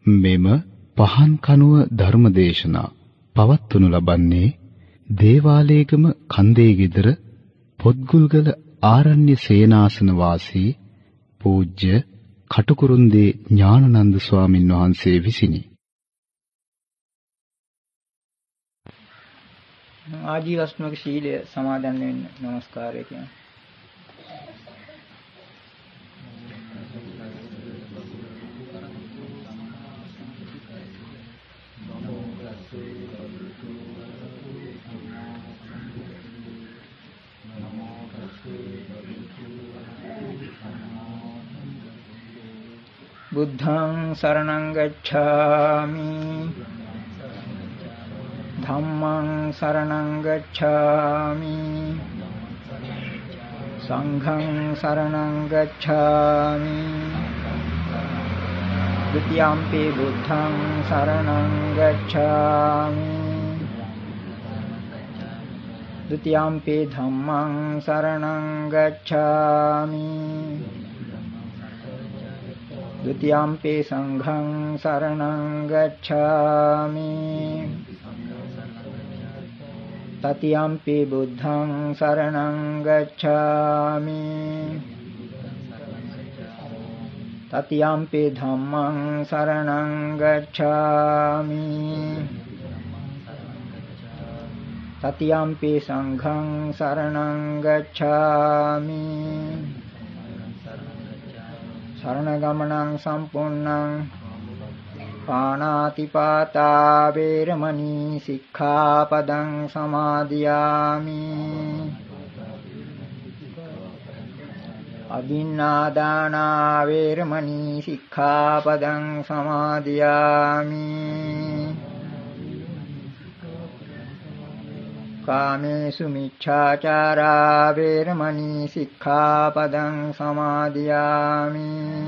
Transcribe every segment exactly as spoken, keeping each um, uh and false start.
මෙම පහන් කනුව ධර්මදේශනා පවත්වනු ලබන්නේ දේවාලේගම කන්දේ ගෙදර පොත්ගුල්ගල ආරණ්‍ය සේනාසන වාසී පූජ්‍ය කටුකුරුන්දී ඥානනන්ද ස්වාමින් වහන්සේ විසිනි. ආජීවස්මක ශීලය සමාදන් වෙන්න নমස්කාරය කියනවා. බුද්ධං සරණං ගච්ඡාමි ධම්මං සරණං ගච්ඡාමි සංඝං සරණං ගච්ඡාමි ဒုတိယံ පි බුද්ධං සරණං ගච්ඡාමි ဒုတိယံ පි ධම්මං සරණං ගච්ඡාමි ဒုတိယံ පි සංඝං සරණං ගච්ඡාමි တတိယံ පි බුද්ධං සරණං ගච්ඡාමි တတိယံ පි ධම්මං සරණං ගච්ඡාමි တတိယံ පි සංඝං සරණං ගච්ඡාමි සරණ ගමනං සම්පූර්ණං පාණාතිපාතා වේරමණී සික්ඛාපදං සමාදියාමි අදින්නාදානා වේරමණී සික්ඛාපදං සමාදියාමි කාමේසු මිච්ඡාචාරා වේරමණී සික්ඛාපදං සමාදියාමි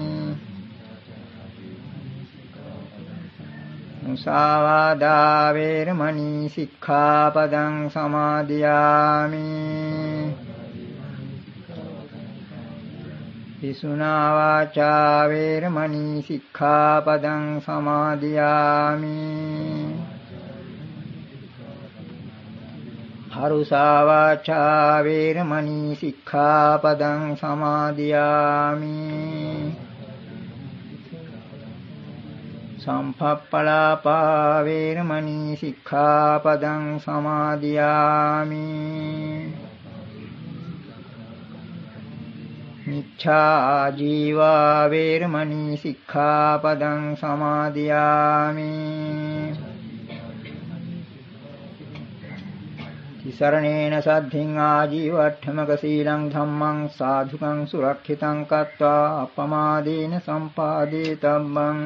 මුසාවාදා වේරමණී සික්ඛාපදං සමාදියාමි පිසුනා වාචා වේරමණී සික්ඛාපදං සමාදියාමි හරුසා වාචා වේරමණී සික්ඛාපදං සමාදියාමි සම්පප්පලාපා වේරමණී සික්ඛාපදං සමාදියාමි මිච්ඡා ජීවා වේරමණී සික්ඛාපදං සමාදියාමි තිසරණේන සද්ධින් ආජීවට්ඨමක සීලං ධම්මං සාධුකං සුරක්ෂිතං කତ୍වා අපමාදේන සම්පාදේතබ්බං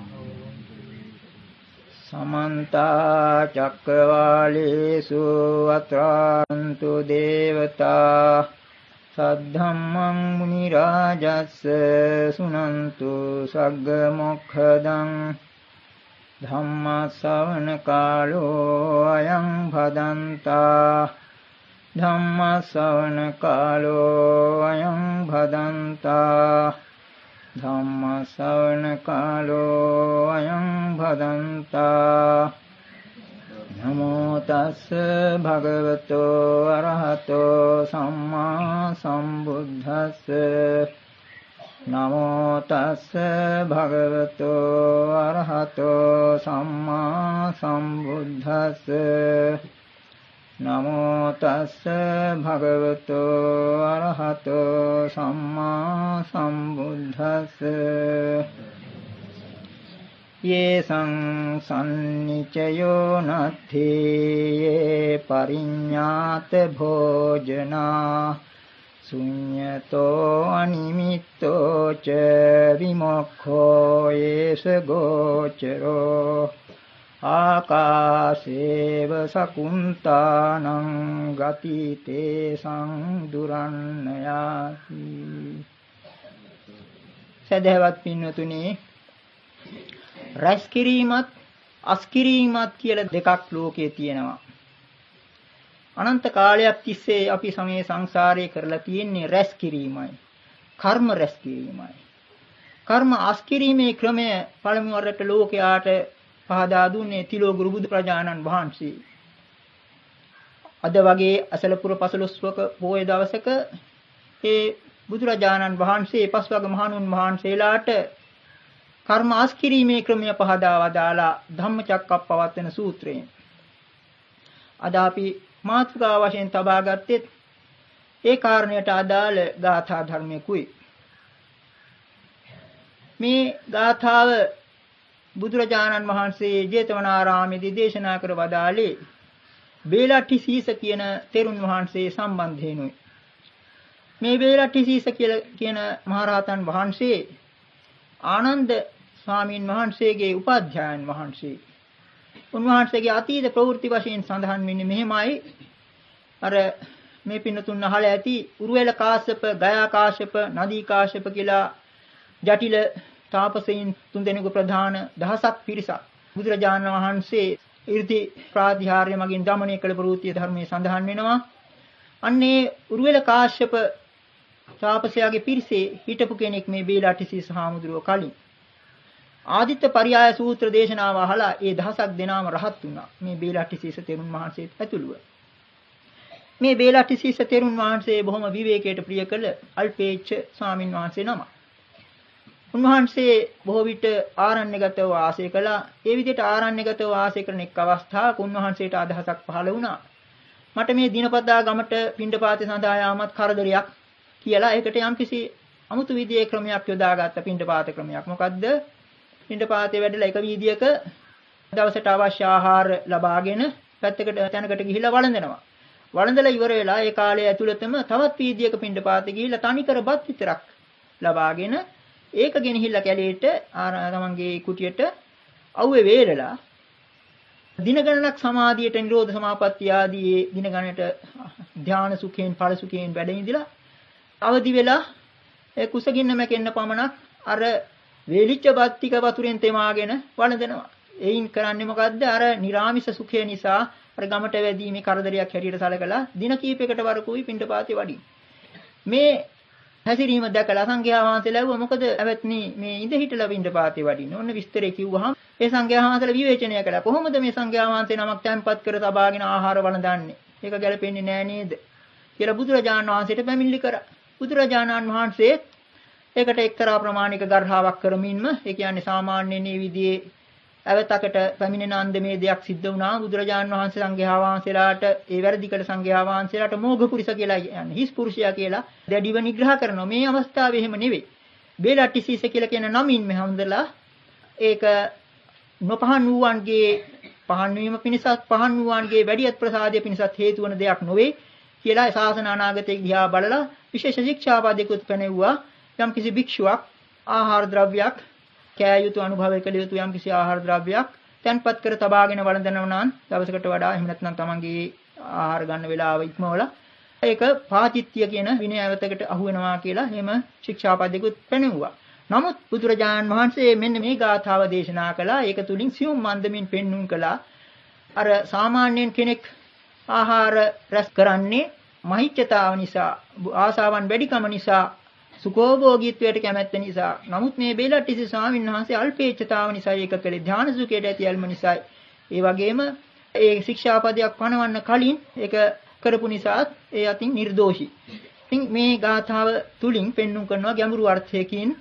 සමන්ත චක්කවාලේසු අත්‍රාන්තු දේවතා සද්ධම්මං මුනි රාජස්ස සුනන්තු සග්ග මොක්ඛදං ධම්ම ශ්‍රවණ කාලෝ අයං භදන්තා ධම්ම ශ්‍රවණ කාලෝ අයං භදන්තා ධම්ම ශ්‍රවණ කාලෝ අයං භදන්තා නමෝ තස්ස භගවතෝ අරහතෝ සම්මා සම්බුද්දස්ස නමෝ තස්ස භගවතෝ අරහතෝ සම්මා සම්බුද්දස්ස නමෝ තස්ස භගවතෝ අරහතෝ සම්මා සම්බුද්දස්ස යේසං සම්නිචයෝ නත්ථි යේ පරිඤ්ඤාත භෝජනා සුඤ්ඤතෝ අනිමිත්තෝ ච විමුක්ඛෝ යේස ගෝචරෝ ආකාසේව සකුන්තානං ගතිතේ සංදුරන්නයාති. සදහවත් පින්වතුනි, රැස් කිරීමත් අස් කිරීමත් කියලා දෙකක් ලෝකයේ තියෙනවා. අනන්ත කාලයක් තිස්සේ අපි සමේ සංසාරේ කරලා තියෙන්නේ රැස් කිරීමයි, කර්ම රැස් කිරීමයි. කර්ම අස්කිරීමේ ක්‍රමය පළමු වරට ලෝකයාට පහදා දුන්නේ තිලෝගුරු බුදු ප්‍රජානන් වහන්සේ. අද වගේ අසලපුර පසළොස්වක පොය දවසක ඒ බුදුරජාණන් වහන්සේ පස්වග මහණුන් වහන්සේලාට කර්ම අස්කිරීමේ ක්‍රමය පහදා වදාලා ධම්මචක්කප්පවත්තන සූත්‍රයෙන්. අද අපි මාතෘකා වශයෙන් තබා ගත්තේ ඒ කාරණයට අදාළ ගාථා ධර්මයකුයි. මේ ගාථාව බුදුරජාණන් වහන්සේ ජේතවනාරාමයේදී දේශනා කර වදාළේ බේලට්ටි සීස කියන තෙරුන් වහන්සේ සම්බන්ධයෙන්ුයි. මේ බේලට්ටි සීස කියන මහරහතන් වහන්සේ ආනන්ද ස්වාමීන් වහන්සේගේ උපාධ්‍යායන් වහන්සේ. උන්වහන්සේගේ අතීත ප්‍රවෘත්ති වශයෙන් සඳහන් වෙන්නේ මෙහෙමයි. අර මේ පින්නතුන් අහලා ඇති උරුවෙල කාශ්‍යප, ගයා කාශ්‍යප, නදී කාශ්‍යප කියලා ජටිල තාපසයින් තුන්දෙනෙකු ප්‍රධාන දහසක් පිරිසක් බුදුරජාණන් වහන්සේ 이르දි ප්‍රාතිහාර්ය මගින් දමනය කළ ප්‍රවෘත්ති ධර්මයේ සඳහන් වෙනවා. අන්නේ උරුවෙල කාශ්‍යප තාපසයාගේ පිරිසේ හිටපු කෙනෙක් මේ බේලට්ටිසීස හාමුදුරුවෝ කලින්. ආදිත්‍ය පරියාය සූත්‍ර දේශනාව අහලා ඒ දහසක් දෙනාම රහත් වුණා. මේ බේලට්ටිසීස තෙරුන් වහන්සේත් ඇතුළුව. මේ බේලට්ටිසීස තෙරුන් වහන්සේ බොහොම විවේකයට ප්‍රිය කළ අල්පේච්ඡ ස්වාමින් වහන්සේ නම. උන්වහන්සේ බොහෝ විට ආරණ්‍යගතව වාසය කළා. ඒ විදිහට ආරණ්‍යගතව වාසය කරන එක් අවස්ථාවක උන්වහන්සේට අදහසක් පහළ වුණා. මට මේ දිනපතා ගමට පිණ්ඩපාතේ සඳහා යාමත් කරදරයක් කියලා ඒකට යම්කිසි අමුතු විදියේ ක්‍රමයක් යොදාගත්ත පිණ්ඩපාත ක්‍රමයක්. මොකද්ද? පිණ්ඩපාතේ වැඩලා එක වීදියක දවසට අවශ්‍ය ආහාර ලබාගෙන පැත්තකට තැනකට ගිහිල්ලා වළඳනවා. වළඳලා ඉවර වෙලා ඒ කාලය ඇතුළතම තවත් වීදියක පිණ්ඩපාතේ ගිහිල්ලා තනිකර බත් විතරක් ලබාගෙන ඒක ගෙනහිල්ලා කැලේට තමන්ගේ කුටියට අවුවේ වේලලා දින ගණනක් සමාධියට නිරෝධ සමාපත්තිය ආදී දින ගණනට ධානා සුඛයෙන් ඵල සුඛයෙන් වැඩ ඉඳලා අවදි වෙලා ඒ කුසගින්න මැකෙන්න පමණක් අර වේලිච්ච බත් ටික වතුරෙන් තෙමාගෙන වළඳනවා. එයින් කරන්නේ මොකද්ද? අර නිරාමිෂ සුඛය නිසා අර ගමට වැදීමේ කරදරයක් හැටියට සැලකලා දින කීපයකට වරකුයි පිණ්ඩපාතේ වඩින්. මේ හැසිරීම දැකලා සංඝයා වහන්සේලා ඇහුවා මොකද ඇවත්නි මේ ඉඳ හිටලා පිණ්ඩපාතේ වඩින්න. ඔන්න විස්තරේ කිව්වහම ඒ සංඝයා වහන්සේලා විවේචනය කළා. කොහොමද මේ සංඝයා වහන්සේ නමක් තැන්පත් කර තබාගෙන ආහාර වළඳන්නේ? ඒක ගැලපෙන්නේ නෑ නේද? කියලා බුදුරජාණන් වහන්සේට පැමිණිලි කරා. බුදුරජාණන් වහන්සේ ඒකට එක්තරා ප්‍රමාණික ගර්හාවක් කරමින්ම ඒ කියන්නේ සාමාන්‍යයෙන් මේ විදිහේ අවතකට පැමිණෙන අන්දමේ දෙයක් සිද්ධ වුණා. බුදුරජාණන් වහන්සේ සංඝයා වහන්සේලාට ඒ වැරදි කළ සංඝයා වහන්සේලාට මෝඝ පුරිස කියලා කියන්නේ හිස් පුරුෂයා කියලා දැඩිව නිග්‍රහ කරනවා. මේ අවස්ථාවේ එහෙම නෙවෙයි. බේලට්ටිසීස කියලා කියන නමින් මෙහඳලා ඒක නොපහන් වූවන්ගේ පහන් වීම පිණිසත් පහන් වූවන්ගේ වැඩියත් ප්‍රසාදය පිණිසත් හේතු වන දෙයක් නොවේ කියලා ශාසන අනාගතයේ දිහා බලලා විශේෂ ශික්ෂාපදයකට පැනෙවුවා. යම් කිසි භික්ෂුවක් ආහාර ද්‍රව්‍යයක් කෑ යුතු අනුභවය කළ යුතු යම් කිසි ආහාර ද්‍රව්‍යයක් තැන්පත් කර තබාගෙන වළඳනවා නම් දවසකට වඩා එහෙම නැත්නම් තමන්ගේ ආහාර ගන්න වෙලාව ඉක්මවලා ඒක පාචිත්‍ය කියන විනය අවතකට අහු වෙනවා කියලා එහෙම ශික්ෂාපදයකට පැනෙවුවා. නමුත් බුදුරජාණන් වහන්සේ මෙන්න මේ ගාථාව දේශනා කළා. ඒක තුලින් සියුම් මන්දමින් පෙන්눔 කළා. අර සාමාන්‍යයෙන් කෙනෙක් ආහාර රැස් කරන්නේ මහිච්ඡතාව නිසා, ආසාවන් වැඩිකම නිසා, සුඛෝභෝගීත්වයට කැමැත්ත නිසා. නමුත් මේ බේලට්ටිසි ස්වාමීන් වහන්සේ අල්පේච්ඡතාව නිසා ඒක කළේ ධානා සුඛයට ඇති යල්ම නිසා. ඒ වගේම ඒ ශික්ෂාපදයක් පනවන්න කලින් ඒක කරපු නිසා ඒ අතින් නිර්දෝෂී. ඉතින් මේ ගාථාව තුලින් පෙන්눔 කරනවා ගැඹුරු අර්ථයකින්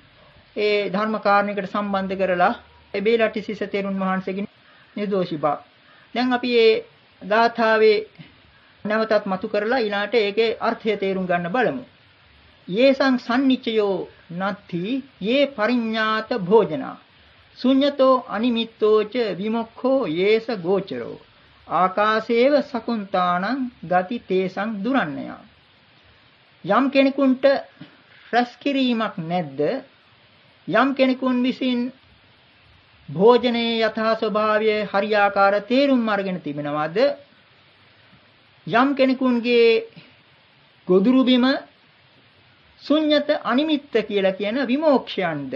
ඒ ධර්ම කාරණයකට සම්බන්ධ කරලා ඒ බේලට්ටිසි තෙරුන් වහන්සේගේ නිර්දෝෂී බව. දැන් අපි මේ ගාථාවේ නැවතත් මතු කරලා ඊළාට ඒකේ අර්ථය තේරුම් ගන්න බලමු. යේසං සම්නිච්චයෝ නත්ති යේ පරිඤ්ඤාත භෝජනා ශුඤ්ඤතෝ අනිමිත්තෝච විමුක්ඛෝ යේස ගෝචරෝ ආකාශේව සකුන්තානං ගති තේසං දුරන්නය. යම් කෙනෙකුට රැස් කිරීමක් නැද්ද? යම් කෙනෙකුන් විසින් භෝජනයේ යථා ස්වභාවය හරියාකාර තේරුම් අරගෙන තිබෙනවද? යම් කෙනෙකුන්ගේ ගොදුරු බිම ශුන්්‍යත අනිමිත්ත කියලා කියන විමෝක්ෂයන්ද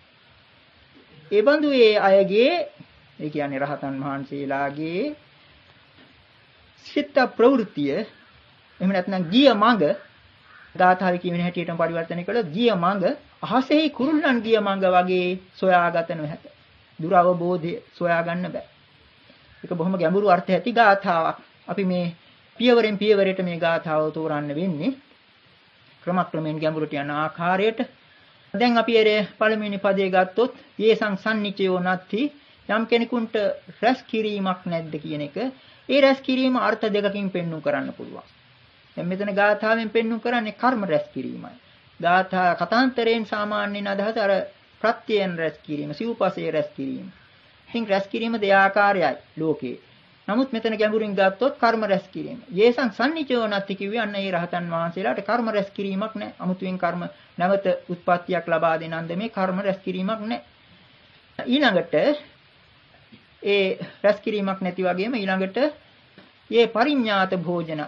ඒ බඳු ඒ අයගේ ඒ කියන්නේ රහතන් වහන්සේලාගේ සිත ප්‍රවෘත්තිය එහෙම නැත්නම් ගිය මඟ ගාථාවේ කියවෙන හැටියටම පරිවර්තනය කළොත් ගිය මඟ අහසෙහි කුරුල්ලන් ගිය මඟ වගේ සොයාගත නොහැක. දුර අවබෝධය සොයා ගන්න බෑ. ඒක බොහොම ගැඹුරු අර්ථ ඇති ගාථාවක්. අපි මේ පියවරෙන් පියවරට මේ ගාථාව තෝරන්න වෙන්නේ. ක්‍රමක්‍රමයෙන් ගැඹුරට යන ආකාරයට. දැන් අපි ඒ පළවෙනි පදේ ගත්තොත් යේසං සම්නිචයෝ නැති යම් කෙනෙකුට රැස් කිරීමක් නැද්ද කියන එක. ඒ රැස් කිරීම අර්ථ දෙකකින් පෙන්වු කරන්න පුළුවන්. දැන් මෙතන ගාථාවෙන් පෙන්වු කරන්නේ කර්ම රැස් කිරීමයි. ගාථා කතාන්තරයෙන් සාමාන්‍යයෙන් අදහස අර ප්‍රත්‍යයන් රැස් කිරීම, සිව්පසේ රැස් කිරීම. ඉතින් රැස් කිරීම දෙආකාරයයි ලෝකේ. නමුත් මෙතන ගැඹුරින් ගත්තොත් කර්ම රැස් කිරීම. යේසං සම්නිචයෝ නැති කිව්වේ අන්න ඒ රහතන් වහන්සේලාට කර්ම රැස් කිරීමක් නැහැ. අමුතුවෙන් කර්ම නැවත උත්පත්තියක් ලබා දෙන අන්දමේ කර්ම රැස් කිරීමක් නැහැ. ඊළඟට ඒ රැස් කිරීමක් නැති වගේම ඊළඟට මේ පරිඤ්ඤාත භෝජන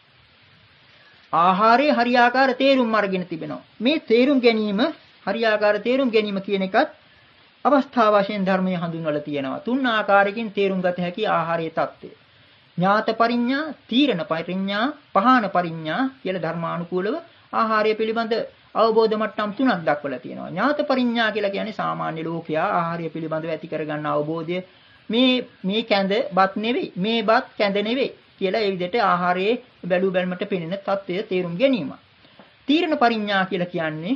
ආහාරයේ හරියාකාර තේරුම් අරගෙන තිබෙනවා. මේ තේරුම් ගැනීම හරියාකාර තේරුම් ගැනීම කියන එකත් අවස්ථා වශයෙන් ධර්මයේ හඳුන්වලා තියෙනවා. තුන් ආකාරයකින් තේරුම් ගත හැකි ආහාරයේ தත්ත්වය. ඥාත පරිඤ්ඤා, තීරණ පරිඤ්ඤා, පහාන පරිඤ්ඤා කියලා ධර්මානුකූලව ආහාරය පිළිබඳ අවබෝධ මට්ටම් තුනක් දක්වලා තියෙනවා. ඥාත පරිඤ්ඤා කියලා කියන්නේ සාමාන්‍ය ලෝකයා ආහාරය පිළිබඳව ඇති කරගන්න අවබෝධය. මේ මේ කැඳ බත් නෙවෙයි, මේ බත් කැඳ නෙවෙයි කියලා ඒ විදිහට ආහාරයේ බැලු බැලමට පෙනෙන தත්ත්වය තේරුම් ගැනීම. තීරණ පරිඤ්ඤා කියලා කියන්නේ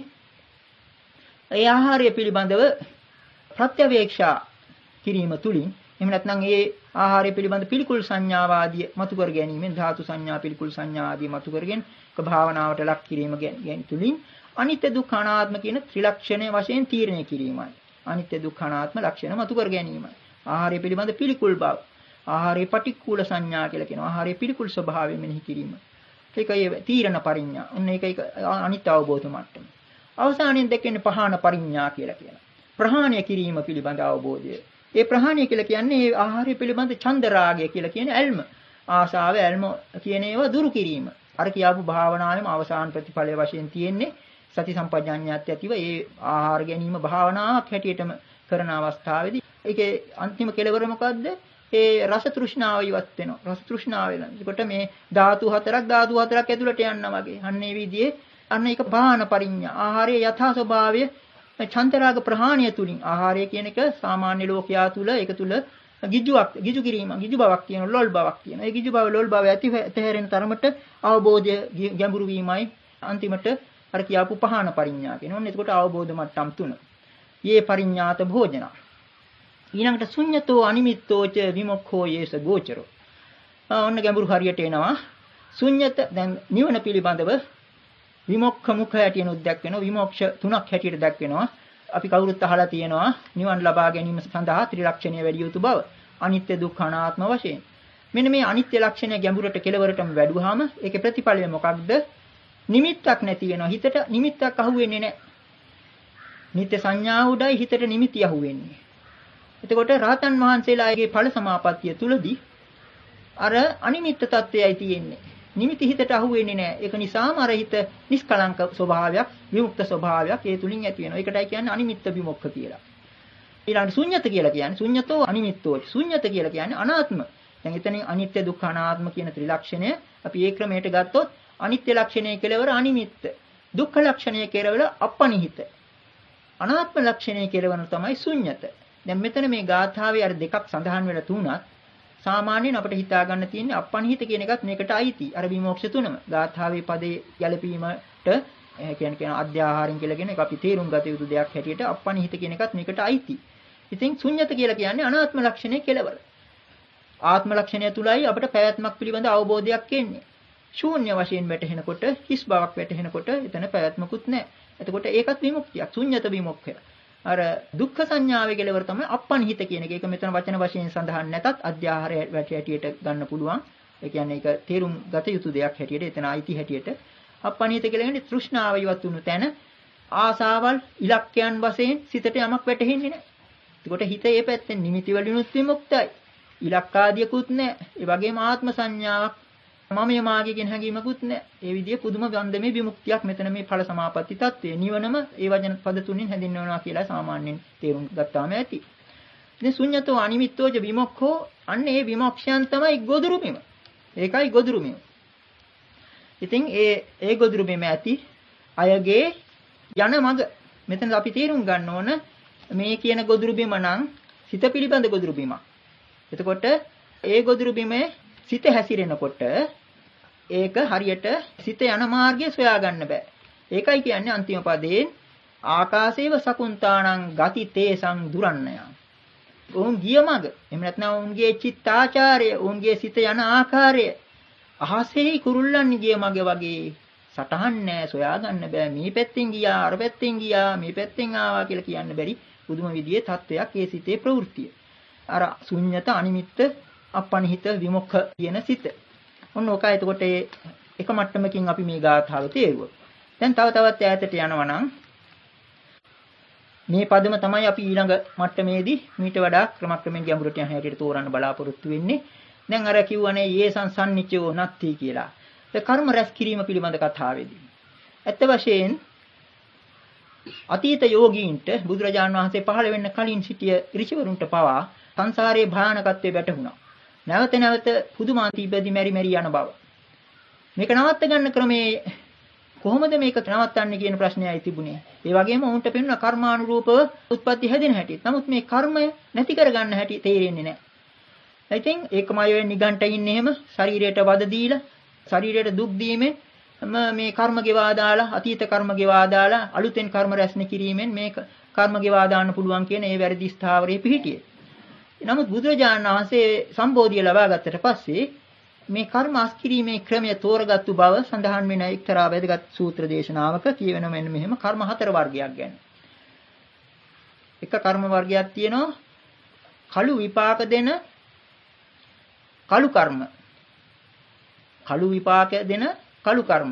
ඒ ආහාරය පිළිබඳව ප්‍රත්‍යවේක්ෂා කිරීම තුලින් එහෙම නැත්නම් ඒ ආහාරය පිළිබඳ පිළිකුල් සංඥාව ආදී මතු කර ගැනීමෙන් ධාතු සංඥා පිළිකුල් සංඥා ආදී මතු කරගෙන භාවනාවට ලක් කිරීම ගැන තුලින් අනිත්‍ය දුක්ඛ අනාත්ම කියන ත්‍රිලක්ෂණය වශයෙන් තීරණය කිරීමයි. අනිත්‍ය දුක්ඛ අනාත්ම ලක්ෂණ මතු කර ගැනීමයි. ආහාරය පිළිබඳ පිළිකුල් බව, ආහාරයේ පටික්කුල සංඥා කියලා කියනවා. ආහාරයේ පිළිකුල් ස්වභාවය මෙනෙහි කිරීම. ඒකයි තීරණ පරිඤ්ඤා. ඔන්න ඒක අනිත්‍ය අවබෝධ මට්ටම. අවසානයෙන් දෙකෙන්නේ පහාන පරිඤ්ඤා කියලා කියනවා. ප්‍රහාණය කිරීම පිළිබඳ අවබෝධය. ඒ ප්‍රහාණය කියලා කියන්නේ ඒ ආහාරය පිළිබඳ ඡන්ද රාගය කියලා කියන ඇල්ම. ආශාව ඇල්ම කියන ඒවා දුරු කිරීම. අර කියාපු භාවනාවෙම අවසාන ප්‍රතිඵලය වශයෙන් තියෙන්නේ සති සම්පජාඤ්ඤයත් ඇතිව ඒ ආහාර ගැනීම භාවනාවක් හැටියටම කරන අවස්ථාවේදී ඒකේ අන්තිම කෙලවර මොකද්ද? ඒ රස තෘෂ්ණාව ඉවත් වෙනවා. රස තෘෂ්ණාව වෙනවා. ඒකට මේ ධාතු හතරක් ධාතු හතරක් ඇතුළට යනවා වගේ. අන්න ඒ විදිහේ අන්න ඒක පහාන පරිඤ්ඤා. ආහාරයේ යථා ස්වභාවය චන්තරාග ප්‍රහාණය තුලින් ආහාරය කියන එක සාමාන්‍ය ලෝකයා තුල ඒක තුල ගිජුවක් ගිජු කිරීම ගිජු බවක් කියන ලොල් බවක් කියන. ඒ ගිජු බව ලොල් බව ඇති තැහෙරෙන තරමට අවබෝධය ගැඹුරු වීමයි අන්තිමට අර කියාපු පහාන පරිඤ්ඤා කියන. ඔන්න එතකොට අවබෝධ මට්ටම් තුන. යේ පරිඤ්ඤාත භෝජන. ඊළඟට ශුඤ්ඤතෝ අනිමිත්තෝච විමුක්ඛෝ යේස ගෝචරෝ. ඔන්න ගැඹුරු හරියට එනවා. ශුඤ්ඤත දැන් නිවන පිළිබඳව විමුක්ඛ මුඛ හැටියට උද්දක් වෙනවා. විමුක්ෂ තුනක් හැටියට දැක් වෙනවා. අපි කවුරුත් අහලා තියෙනවා නිවන් ලබා ගැනීම සඳහා ත්‍රිලක්ෂණය වැඩි යුතු බව. අනිත්‍ය දුක්ඛ අනාත්ම වශයෙන්. මෙන්න මේ අනිත්‍ය ලක්ෂණය ගැඹුරට කෙලවරටම වැඩුවාම ඒකේ ප්‍රතිඵලය මොකක්ද? නිමිත්තක් නැති වෙනවා. හිතට නිමිත්තක් අහුවෙන්නේ නැහැ. නිත්‍ය සංඥා උඩයි හිතට නිමිති අහුවෙන්නේ. එතකොට රහතන් වහන්සේලාගේ ඵල සමාපත්තිය තුලදී අර අනිමිත්ත තත්වයයි තියෙන්නේ. නිමිති හිතට අහුවෙන්නේ නැහැ. ඒක නිසාම අර හිත නිෂ්කලංක ස්වභාවයක්, විමුක්ත ස්වභාවයක් ඒ තුලින් ඇති වෙනවා. ඒකටයි කියන්නේ අනිමිත්ත විමුක්ඛ කියලා. ඊළඟට ශුන්්‍යත කියලා කියන්නේ ශුන්්‍යතෝ අනිමිත්තෝ. ශුන්්‍යත කියලා කියන්නේ අනාත්ම. දැන් එතනින් අනිත්‍ය දුක්ඛ අනාත්ම කියන ත්‍රිලක්ෂණය අපි ඒ ක්‍රමයට ගත්තොත් අනිත්‍ය ලක්ෂණයේ කෙලවර අනිමිත්ත, දුක්ඛ ලක්ෂණයේ කෙලවර අපනිහිත, අනාත්ම ලක්ෂණයේ කෙලවර තමයි ශුන්්‍යත. දැන් මෙතන මේ ගාථාවේ අර දෙකක් සඳහන් වෙලා තුනත් සාමාන්‍යයෙන් අපිට හිතා ගන්න තියෙන්නේ අපනිහිත කියන එකත් මේකට අයිති. අර විමෝක්ෂ තුනම ගාථාවේ පදේ ගැළපීමට ඒ කියන්නේ කියන අධ්‍යාහාරින් කියලාගෙන ඒක අපි තේරුම් ගත යුතු දෙයක් හැටියට අපනිහිත කියන එකත් මේකට අයිති. ඉතින් ශුන්්‍යත කියලා කියන්නේ අනාත්ම ලක්ෂණයේ කෙලවර. ආත්ම ලක්ෂණය තුලයි අපිට පැවැත්මක් පිළිබඳ අවබෝධයක් එන්නේ. ශූන්‍ය වශයෙන් වැටහෙනකොට, හිස් බවක් වැටහෙනකොට එතන පැවැත්මකුත් නැහැ. එතකොට ඒකත් විමුක්තියක්. ශුන්්‍යත විමුක්ඛය. අර දුක්ඛ සංඥාවේ කෙලවර තමයි අපනිහිත කියන එක. ඒක මෙතන වචන වශයෙන් සඳහන් නැතත් අධ්‍යාහාරය වැටියට ගන්න පුළුවන්. ඒ කියන්නේ ඒක තේරුම් ගත යුතු දෙයක් හැටියට එතන අයිති හැටියට අපනිහිත කියලා කියන්නේ තෘෂ්ණාව ඉවත් වුණු තැන ආසාවල් ඉලක්කයන් වශයෙන් සිතට යමක් වැටහෙන්නේ නැහැ. ඒකට හිත ඒ පැත්තෙන් නිමිති වලිනුත් විමුක්තයි. ඉලක්කාදියකුත් නැහැ. ඒ වගේම ආත්ම සංඥාවක් මමයේ මාගේ කියන හැඟීමකුත් නැහැ. ඒ විදිහේ පුදුම ගන්ධමේ විමුක්තියක් මෙතන මේ ඵල සමාපatti තත්ත්වය. නිවනම ඒ වචන පද තුنين හැඳින්වනවා කියලා සාමාන්‍යයෙන් තේරුම් ගත්තාම ඇති. ඉතින් ශුන්‍යතෝ අනිමිත්තෝජ විමුක්ඛෝ අන්න ඒ විමුක්ෂයන් තමයි ගොදුරුමෙම. ඒකයි ගොදුරුමෙම. ඉතින් ඒ ඒ ගොදුරු බිම ඇති අයගේ යන මඟ මෙතන අපි තේරුම් ගන්න ඕන මේ කියන ගොදුරු බිම නම් සිත පිළිබඳ ගොදුරු බිමක්. එතකොට ඒ ගොදුරු බිමේ සිත හැසිරෙනකොට ඒක හරියට සිත යන මාර්ගය සොයා ගන්න බෑ. ඒකයි කියන්නේ අන්තිම පදයෙන් ආකාශේව සකුන්තානං ගති තේසං දුරන්නය. උන් ගිය මඟ එහෙම නැත්නම් උන්ගේ චිත්තාචාරය, උන්ගේ සිත යන ආකාරය අහසෙහි කුරුල්ලන් ගිය මඟ වගේ සටහන් නෑ, සොයා ගන්න බෑ. මේ පැත්තෙන් ගියා, අර පැත්තෙන් ගියා, මේ පැත්තෙන් ආවා කියලා කියන්න බැරි පුදුම විදිහේ තත්වයක් ඒ සිතේ ප්‍රවෘත්තිය. අර ශුන්්‍යත, අනිමිත්ත, අපනිහිත, විමුක්ඛ කියන සිත. ඔන්න ඔක එතකොට එක මට්ටමකින් අපි මේ ගාථාව තේරුවා. දැන් තව තවත් ඈතට යනවා නම් මේ පදම තමයි අපි ඊළඟ මට්ටමේදී මීට වඩා ක්‍රමක්‍රමෙන් ගැඹුරට යන හැටියට තෝරන්න බලාපොරොත්තු වෙන්නේ. දැන් අර කිව්වනේ යේසං සම්නිච්චෝ නත්ති කියලා. ඒ කර්ම රැස් කිරීම පිළිබඳ කතාවේදී. ඇත්ත වශයෙන් අතීත යෝගීන්ට බුදුරජාණන් වහන්සේ පහළ වෙන්න කලින් සිටිය ඍෂිවරුන්ට පවා සංසාරයේ භයානකත්වයේ වැටහුණා. නැවත නැවත පුදුමාන්තිපදී මෙරි මෙරි යන බව. මේක නවත්ත ගන්න ක්‍රමේ කොහොමද මේක නවත්තන්නේ කියන ප්‍රශ්නයයි තිබුණේ. ඒ වගේම උන්ට පෙනුන කර්මානුරූපව උත්පත්ති හැදෙන හැටි. නමුත් මේ කර්මය නැති කරගන්න හැටි තේරෙන්නේ නැහැ. ඉතින් ඒකමයි ඔය නිගණ්ඨයින් එහෙම ශරීරයට වද දීලා ශරීරයට දුක් දීමෙන් මේ කර්ම ගෙවා දාලා අතීත කර්ම ගෙවා දාලා අලුතෙන් කර්ම රැස්න කිරීමෙන් මේ කර්ම ගෙවා දාන්න පුළුවන් කියන ඒ වැරදි ස්ථාවරයේ පිහිටියේ. නමුත් බුදුරජාණන් වහන්සේ සම්බෝධිය ලබා ගත්තට පස්සේ මේ කර්ම අස්කිරීමේ ක්‍රමය තෝරගත්තු බව සඳහන් වෙන එක්තරා වැදගත් සූත්‍ර දේශනාවක කියවෙන මෙන්න මෙහෙම කර්ම හතර වර්ගයක් ගැන. එක කර්ම වර්ගයක් තියෙනවා කළු විපාක දෙන කළු කර්ම. කළු විපාක දෙන කළු කර්ම.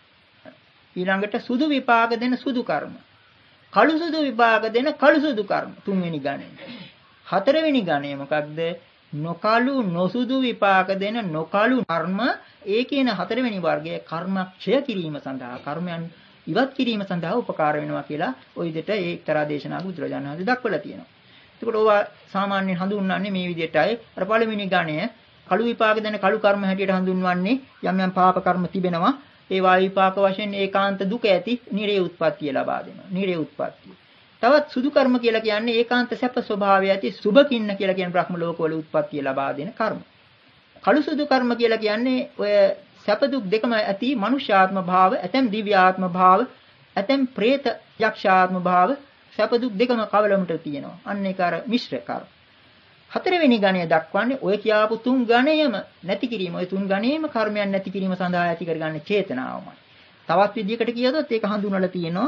ඊළඟට සුදු විපාක දෙන සුදු කර්ම. කළු සුදු විපාක දෙන කළු සුදු කර්ම. තුන්වෙනි ගණය. හතරවෙනි ගණය මොකක්ද? නොකලු නොසුදු විපාක දෙන නොකලු කර්ම. ඒ කියන හතරවෙනි වර්ගයේ කර්මක්ෂය කිරීම සඳහා කර්මයන් ඉවත් කිරීම සඳහා උපකාර වෙනවා කියලා ওই විදිහට ඒ එක්තරා දේශනාවක බුදුරජාණන් වහන්සේ දක්වලා තියෙනවා. එතකොට ඕවා සාමාන්‍යයෙන් හඳුන්වන්නේ මේ විදිහටයි. අර පළවෙනි ගණය කළු විපාක දෙන කළු කර්ම හැටියට හඳුන්වන්නේ යම් යම් පාප කර්ම තිබෙනවා. ඒ වා විපාක වශයෙන් ඒකාන්ත දුක ඇති නිරේ උත්පත්තිය ලබා දෙනවා. නිරේ උත්පත්තිය. තවත් සුදු කර්ම කියලා කියන්නේ ඒකාන්ත සැප ස්වභාවය ඇති සුභකින්න කියලා කියන බ්‍රහ්ම ලෝකවල උත්පත්තිය ලබා දෙන කර්ම. කළු සුදු කර්ම කියලා කියන්නේ ඔය සැප දුක් දෙකම ඇති මනුෂ්‍යාත්ම භාව, ඇතැම් දිව්‍යාත්ම භාව, ඇතැම් പ്രേත යක්ෂාත්ම භාව, සැප දුක් දෙකම කවලමට තියෙනවා. අන්න ඒක අර මිශ්‍ර කර්ම. හතරවෙනි ගණය දක්වන්නේ ඔය කියාපු තුන් ගණයම නැති කිරීම. ඔය තුන් ගණයේම කර්මයන් නැති කිරීම සඳහා ඇති කරගන්න චේතනාවමයි. තවත් විදිහකට කියතොත් ඒක හඳුන්වලා තියෙනවා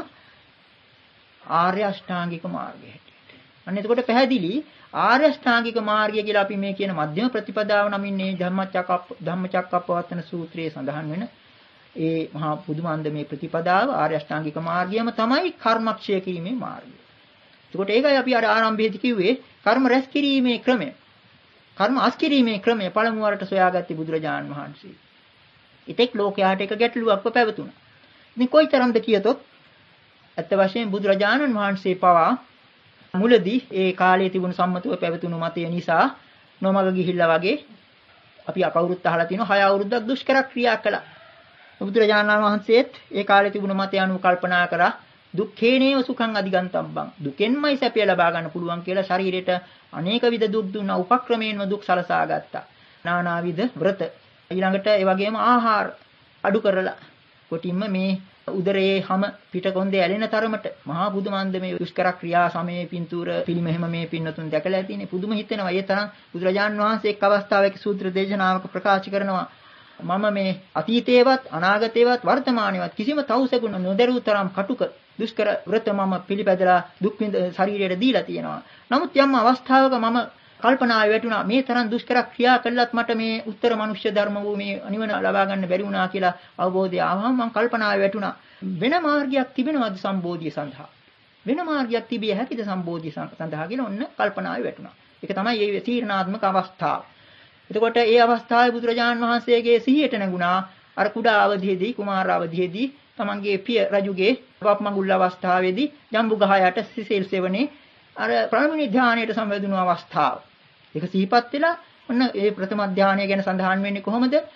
ආර්ය අෂ්ටාංගික මාර්ගය හැටියට. අන්න එතකොට පැහැදිලි ආර්ය අෂ්ටාංගික මාර්ගය කියලා අපි මේ කියන මධ්‍යම ප්‍රතිපදාව නමින් මේ ධම්මචක්කප්ප ධම්මචක්කප්පවත්තන සූත්‍රයේ සඳහන් වෙන ඒ මහා පුදුමාන්ද මේ ප්‍රතිපදාව ආර්ය අෂ්ටාංගික මාර්ගයම තමයි කර්මක්ෂය කිරීමේ මාර්ගය. එතකොට ඒකයි අපි අර ආරම්භයේදී කිව්වේ කර්ම රැස් කිරීමේ ක්‍රමය. කර්ම අස් කිරීමේ ක්‍රමය පළමු වරට සොයාගත්තේ බුදුරජාණන් වහන්සේ. ඉතෙක් ලෝකයාට එක ගැටලුවක්ව පැවතුණා. ඉතින් කොයිතරම්ද කියතොත් ඇත්ත වශයෙන් බුදුරජාණන් වහන්සේ පවා මුලදී ඒ කාලයේ තිබුණු සම්මතව පැවතුණු මතය නිසා නොමග ගිහිල්ලා වගේ අපි අකවුරුත් අහලා තිනවා හය අවුරුද්දක් දුෂ්කර ක්‍රියා කළා. බුදුරජාණන් වහන්සේත් ඒ කාලේ තිබුණු මතය අනුව කල්පනා කරා දුක්ඛේනේව සුඛං අධිගන්තබ්බං දුකෙන්මයි සැපය ලබා ගන්න පුළුවන් කියලා ශරීරයට අනේක විද දුක් දුන්නා. උපක්‍රමයෙන්ම දුක් සලසා ගත්තා. නානාවිද වෘත ඊළඟට ඒ වගේම ආහාර අඩු කරලා කොටින්ම මේ උදරයේ හැම පිටකොන්දේ ඇලෙන තරමට මහා පුදුමාන්ද මේ දුෂ්කර ක්‍රියා සමයේ පින්තූර පිළිම හැම මේ පින්නතුන් දැකලා ඇතිනේ. පුදුම හිතෙනවා. ඒ තරම් බුදුරජාණන් වහන්සේ එක් අවස්ථාවක සූත්‍ර දේශනාවක ප්‍රකාශ කරනවා මම මේ අතීතේවත් අනාගතේවත් වර්තමානේවත් කිසිම තවුසෙකු නොදරූ තරම් කටුක දුෂ්කර වෘත මම පිළිපැදලා දුක් විඳ ශරීරයට දීලා තියෙනවා. නමුත් යම් අවස්ථාවක මම කල්පනාවේ වැටුණා මේ තරම් දුෂ්කර ක්‍රියා කළත් මට මේ උත්තර මනුෂ්‍ය ධර්ම වූ මේ නිවන ලබා ගන්න බැරි වුණා කියලා අවබෝධය ආවම මම කල්පනාවේ වැටුණා වෙන මාර්ගයක් තිබෙනවද සම්බෝධිය සඳහා? වෙන මාර්ගයක් තිබිය හැකිද සම්බෝධිය සඳහා කියලා ඔන්න කල්පනාවේ වැටුණා. ඒක තමයි මේ තීරණාත්මක අවස්ථාව. එතකොට ඒ අවස්ථාවේ බුදුරජාණන් වහන්සේගේ සිහියට නැගුණා අර කුඩා අවධියේදී කුමාර අවධියේදී තමන්ගේ පිය රජුගේ වප්මඟුල් අවස්ථාවේදී ජම්බු ගහ යට සිසිල් සෙවණේ අර ප්‍රාණිනී ධානයට සම්බන්ධුණු අවස්ථාව. ඒක සිහිපත් වෙලා ඔන්න ඒ ප්‍රථම ධානය ගැන සඳහන් වෙන්නේ කොහොමද?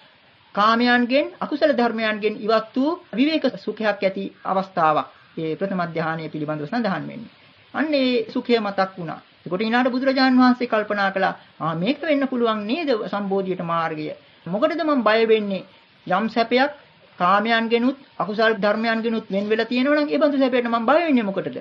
කාමයන්ගෙන් අකුසල ධර්මයන්ගෙන් ඉවත් වූ විවේක සුඛයක් ඇති අවස්ථාවක්. ඒ ප්‍රථම ධානය පිළිබඳව සඳහන් වෙන්නේ. අන්න ඒ සුඛය මතක් වුණා. ඒකට ඊළාට බුදුරජාන් වහන්සේ කල්පනා කළා ආ මේක වෙන්න පුළුවන් නේද සම්බෝධියට මාර්ගය. මොකටද මම බය වෙන්නේ? යම් සැපයක් කාමයන්ගෙනුත් අකුසල ධර්මයන්ගෙනුත් වෙන් වෙලා තියෙනවා නම් ඒ බඳු සැපයට මම බය වෙන්නේ මොකටද?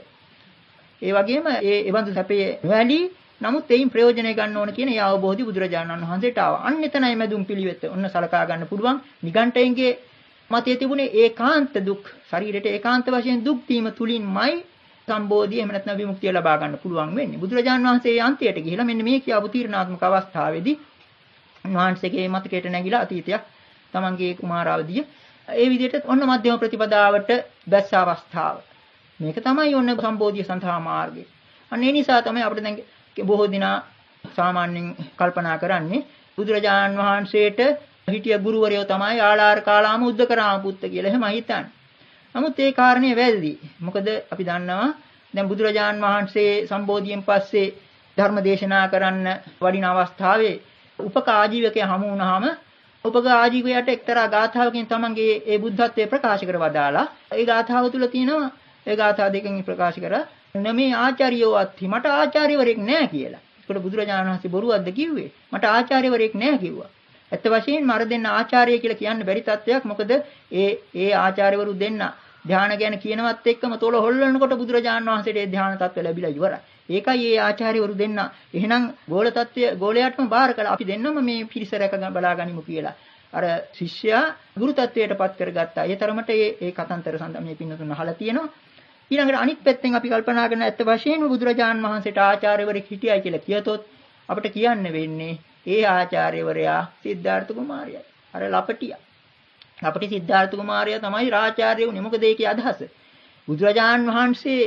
ඒ වගේම ඒ ඒ බඳු සැපයේ නොඇලී නමුත් එයින් ප්‍රයෝජනය ගන්න ඕන කියන ඒ අවබෝධය බුදුරජාණන් වහන්සේට ආවා. අන්න එතනයි මැදුම් පිළිවෙත. ඔන්න සලකා ගන්න පුළුවන්. නිගණ්ඨයන්ගේ මතයේ තිබුණේ ඒකාන්ත දුක්. ශරීරයට ඒකාන්ත වශයෙන් දුක් දීම තුලින්මයි සම්බෝධිය එහෙම නැත්නම් විමුක්තිය ලබා ගන්න පුළුවන් වෙන්නේ. බුදුරජාණන් වහන්සේ ඒ අන්තයට ගිහිලා මෙන්න මේ කියපු තීරණාත්මක අවස්ථාවේදී උන්වහන්සේගේ මතකයට නැගිලා අතීතයක් තමන්ගේ කුමාරාවදිය ඒ විදිහට ඔන්න මධ්‍යම ප්‍රතිපදාවට බැස්ස අවස්ථාව. මේක තමයි ඔන්න සම්බෝධිය සඳහා මාර්ගය. අන්න ඒ නිසා තමයි අපිට දැන් බොහෝ දිනා සාමාන්‍යයෙන් කල්පනා කරන්නේ බුදුරජාණන් වහන්සේට හිටිය ගුරුවරයෝ තමයි ආලාර කාලාම උද්දකරාම පුත්ත කියලා එහෙම හිතන්නේ. නමුත් ඒ කාරණේ වැරදි. මොකද අපි දන්නවා දැන් බුදුරජාණන් වහන්සේ සම්බෝධියෙන් පස්සේ ධර්ම දේශනා කරන්න වඩින අවස්ථාවේ උපක ආජීවකයා හමු වුණාම උපක ආජීවකයාට එක්තරා ගාථාවකින් තමන්ගේ ඒ බුද්ධත්වයේ ප්‍රකාශ කර වදාලා ඒ ගාථාව තුල තියෙනවා ඒ ගාථා දෙකකින් ප්‍රකාශ කරා නමේ ආචාර්යෝ අත්ති මට ආචාර්යවරයෙක් නැහැ කියලා. ඒකට බුදුරජාණන් වහන්සේ බොරුවක්ද කිව්වේ? මට ආචාර්යවරයෙක් නැහැ කිව්වා. ඇත්ත වශයෙන්ම මර දෙන්න ආචාර්ය කියලා කියන්න බැරි තත්වයක්. මොකද ඒ ඒ ආචාර්යවරු දෙන්න ධානය ගැන කියනවත් එක්කම තොල හොල්ලනකොට බුදුරජාණන් වහන්සේට ඒ ධානය තත්ත්වය ලැබිලා ඉවරයි. ඒකයි ඒ ආචාර්යවරු දෙන්න එහෙනම් ගෝල තත්ත්වය ගෝලයාටම බාර කළා. අපි දෙන්නම මේ පිරිස රැක බලා ගනිමු කියලා. අර ශිෂ්‍යයා ගුරු තත්ත්වයටපත් කරගත්තා. ඒ තරමට මේ ඒ කතන්තර සඳහන් මේ පින්නතුන් අහලා තියෙනවා. ඊළඟට අනිත් පැත්තෙන් අපි කල්පනා කරන ඇත්ත වශයෙන්ම බුදුරජාණන් වහන්සේට ආචාර්යවරයෙක් හිටියයි කියලා කියතොත් අපිට කියන්න වෙන්නේ ඒ ආචාර්යවරයා සිද්ධාර්ථ කුමාරයයි. අර ලපටියා. ලපටි සිද්ධාර්ථ කුමාරයා තමයි ආචාර්ය වුනේ. මොකද ඒකේ අදහස. බුදුරජාණන් වහන්සේ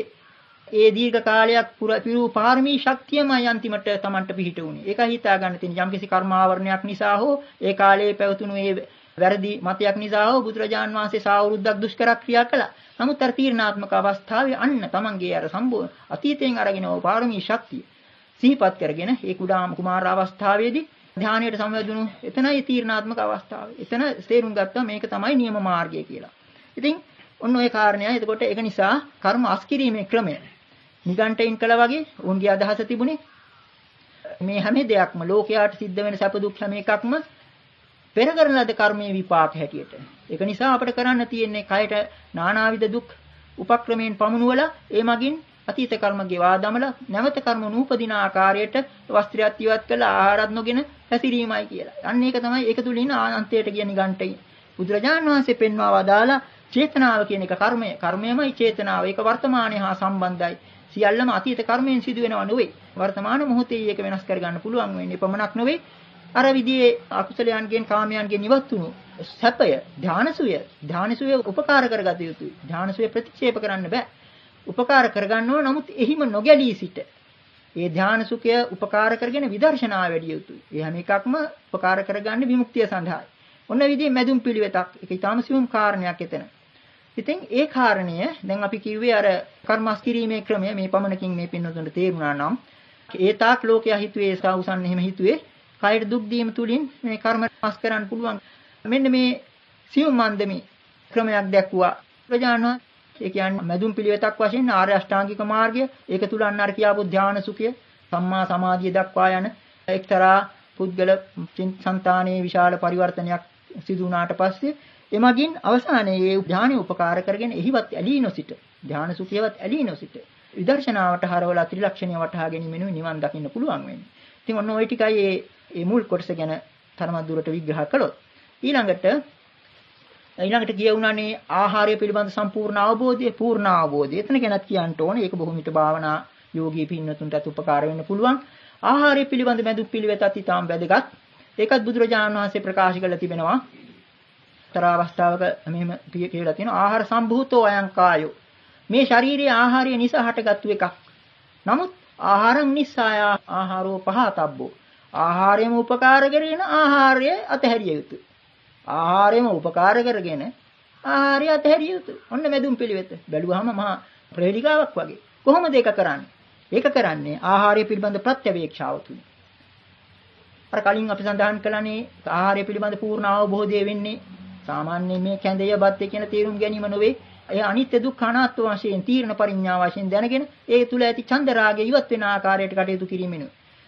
ඒ දීර්ඝ කාලයක් පිරු පාරමී ශක්තියමයි අන්තිමට Tamanට පිහිට වුනේ. ඒක හිතා ගන්න තියෙන යම්කිසි කර්මාවරණයක් නිසා හෝ ඒ කාලයේ පැවතුණු ඒ වැරදි මතයක් නිසා හෝ බුදුරජාණන් වහන්සේ සාවුරුද්දක් දුෂ්කර ක්‍රියා කළා. නමුත් අර තීර්ණාත්මක අවස්ථාවේ අන්න තමන්ගේ අර සම්බෝ අතීතයෙන් අරගෙන ඕ පාරමී ශක්තිය සිහිපත් කරගෙන ඒ කුඩාම කුමාර අවස්ථාවේදී ධානයට සමවැදුණු එතනයි තීර්ණාත්මක අවස්ථාව. එතන තේරුම් ගත්තා මේක තමයි නියම මාර්ගය කියලා. ඉතින් ඔන්න ඔය කාරණේයි. එතකොට ඒක නිසා කර්ම අස්කිරීමේ ක්‍රමය නිගණ්ඨයින් කළා වගේ උන්ගේ අදහස තිබුණේ මේ හැම දෙයක්ම ලෝකයාට සිද්ධ වෙන සැප දුක් හැම එකක්ම පෙර කරන ලද කර්මයේ විපාක හැටියට. ඒක නිසා අපිට කරන්න තියෙන්නේ කයට නානාවිද දුක් උපක්‍රමයෙන් පමුණුවලා ඒ මගින් අතීත කර්ම ගෙවා දමලා නැවත කර්ම නූපදින ආකාරයට වස්ත්‍රයත් ඉවත් කළා ආහාරත් නොගෙන හැසිරීමයි කියලා. අන්න ඒක තමයි ඒක තුලින් අන්තයට ගිය නිගණ්ඨයි. බුදුරජාණන් වහන්සේ පෙන්වා වදාලා චේතනාව කියන එක කර්මය. කර්මයමයි චේතනාව. ඒක වර්තමානයේ හා සම්බන්ධයි. සියල්ලම අතීත කර්මයෙන් සිදුවෙනව නෙවෙයි. වර්තමාන මොහොතේ ඒක වෙනස් කරගන්න පුළුවන් වෙන්නේ පමණක් නෙවෙයි. අර විදිහේ අකුසලයන්ගෙන් කාමයන්ගෙන් ඉවත් වුණු සැපය ධානසුය ධානසුය උපකාර කරගත යුතුයි. ධානසුය ප්‍රතික්ෂේප කරන්න බෑ. උපකාර කරගන්න ඕන. නමුත් එහිම නොගැලී සිට ඒ ධානසුඛය උපකාර කරගෙන විදර්ශනා වැඩි යුතුයි. ඒ හැම එකක්ම උපකාර කරගන්නේ විමුක්තිය සඳහායි. ඔන්න විදිහේ මැදුම් පිළිවෙතක්. ඒක ඊටාම සියුම් කාරණයක් එතන. ඉතින් ඒ කාරණය දැන් අපි කිව්වේ අර කර්මස් කිරීමේ ක්‍රමය මේ පමණකින් මේ පින්නතුන්ට තේරුණා නම් ඒ තාක් ලෝකයා හිතුවේ සාඋසන් එහෙම හිතුවේ කයට දුක් දීම තුලින් මේ කර්ම පස් කරන්න පුළුවන්. මෙන්න මේ සියුම් මන්දමේ ක්‍රමයක් දැක්වුවා. ප්‍රජාන ඒ කියන්නේ මැදුම් පිළිවෙතක් වශයෙන් ආර්ය අෂ්ටාංගික මාර්ගය. ඒක තුල අන්න අර කියාපු ධාන සුඛය, සම්මා සමාධිය දක්වා යන එක්තරා පුද්ගල චින්තානයේ විශාල පරිවර්තනයක් සිදු වුණාට පස්සේ එමගින් අවසානයේ මේ ධානය උපකාර කරගෙන එහිවත් ඇලී නොසිට ධාන සුඛයවත් ඇලී නොසිට විදර්ශනාවට හරවලා ත්‍රිලක්ෂණය වටහා ගැනීමෙනුයි නිවන් දකින්න පුළුවන් වෙන්නේ. ඉතින් ඔන්න ওই ටිකයි මේ මේ මුල් කොටස ගැන තරමක් දුරට විග්‍රහ කළොත් ඊළඟට ඊළඟට කියවුණානේ ආහාරය පිළිබඳ සම්පූර්ණ අවබෝධය පූර්ණ අවබෝධය. එතන ගැනත් කියන්න ඕනේ. ඒක බොහොම හිත භාවනා යෝගී පින්නතුන්ටත් උපකාර වෙන්න පුළුවන්. ආහාරය පිළිබඳ මැදු පිළිවෙතත් ඊටාම් වැදගත්. ඒකත් බුදුරජාණන් වහන්සේ ප්‍රකාශ කරලා තිබෙනවා. තර අවස්ථාවක මෙහෙම කියලා තියෙනවා ආහාර සම්භූතෝ අයං කායෝ. මේ ශාරීරික ආහාරය නිසා හටගත්තු එකක්. නමුත් ආහාරං නිස්සාය ආහාරෝ පහතබ්බෝ. ආහාරයම උපකාර කරගෙන ආහාරය අතහැරිය යුතුයි. ආහාරයම උපකාර කරගෙන ආහාරය අතහැරිය යුතුයි. ඔන්න මැදුම් පිළිවෙත. බැලුවාම මහා ප්‍රේලිකාවක් වගේ. කොහොමද ඒක කරන්නේ? ඒක කරන්නේ ආහාරය පිළිබඳ ප්‍රත්‍යවේක්ෂාව තුලින්. අර කලින් අපි සඳහන් කළානේ ආහාරය පිළිබඳ පූර්ණ අවබෝධය වෙන්නේ සාමාන්‍ය මේ කැඳය බත් කියන තේරුම් ගැනීම නොවේ. ඒ අනිත්‍ය දුක්ඛ අනාත්ම වශයෙන් තීර්ණ පරිඥා වශයෙන් දැනගෙන ඒ තුල ඇති ඡන්ද රාගය ඉවත් වෙන ආකාරයට කටයුතු කිරීමෙනු.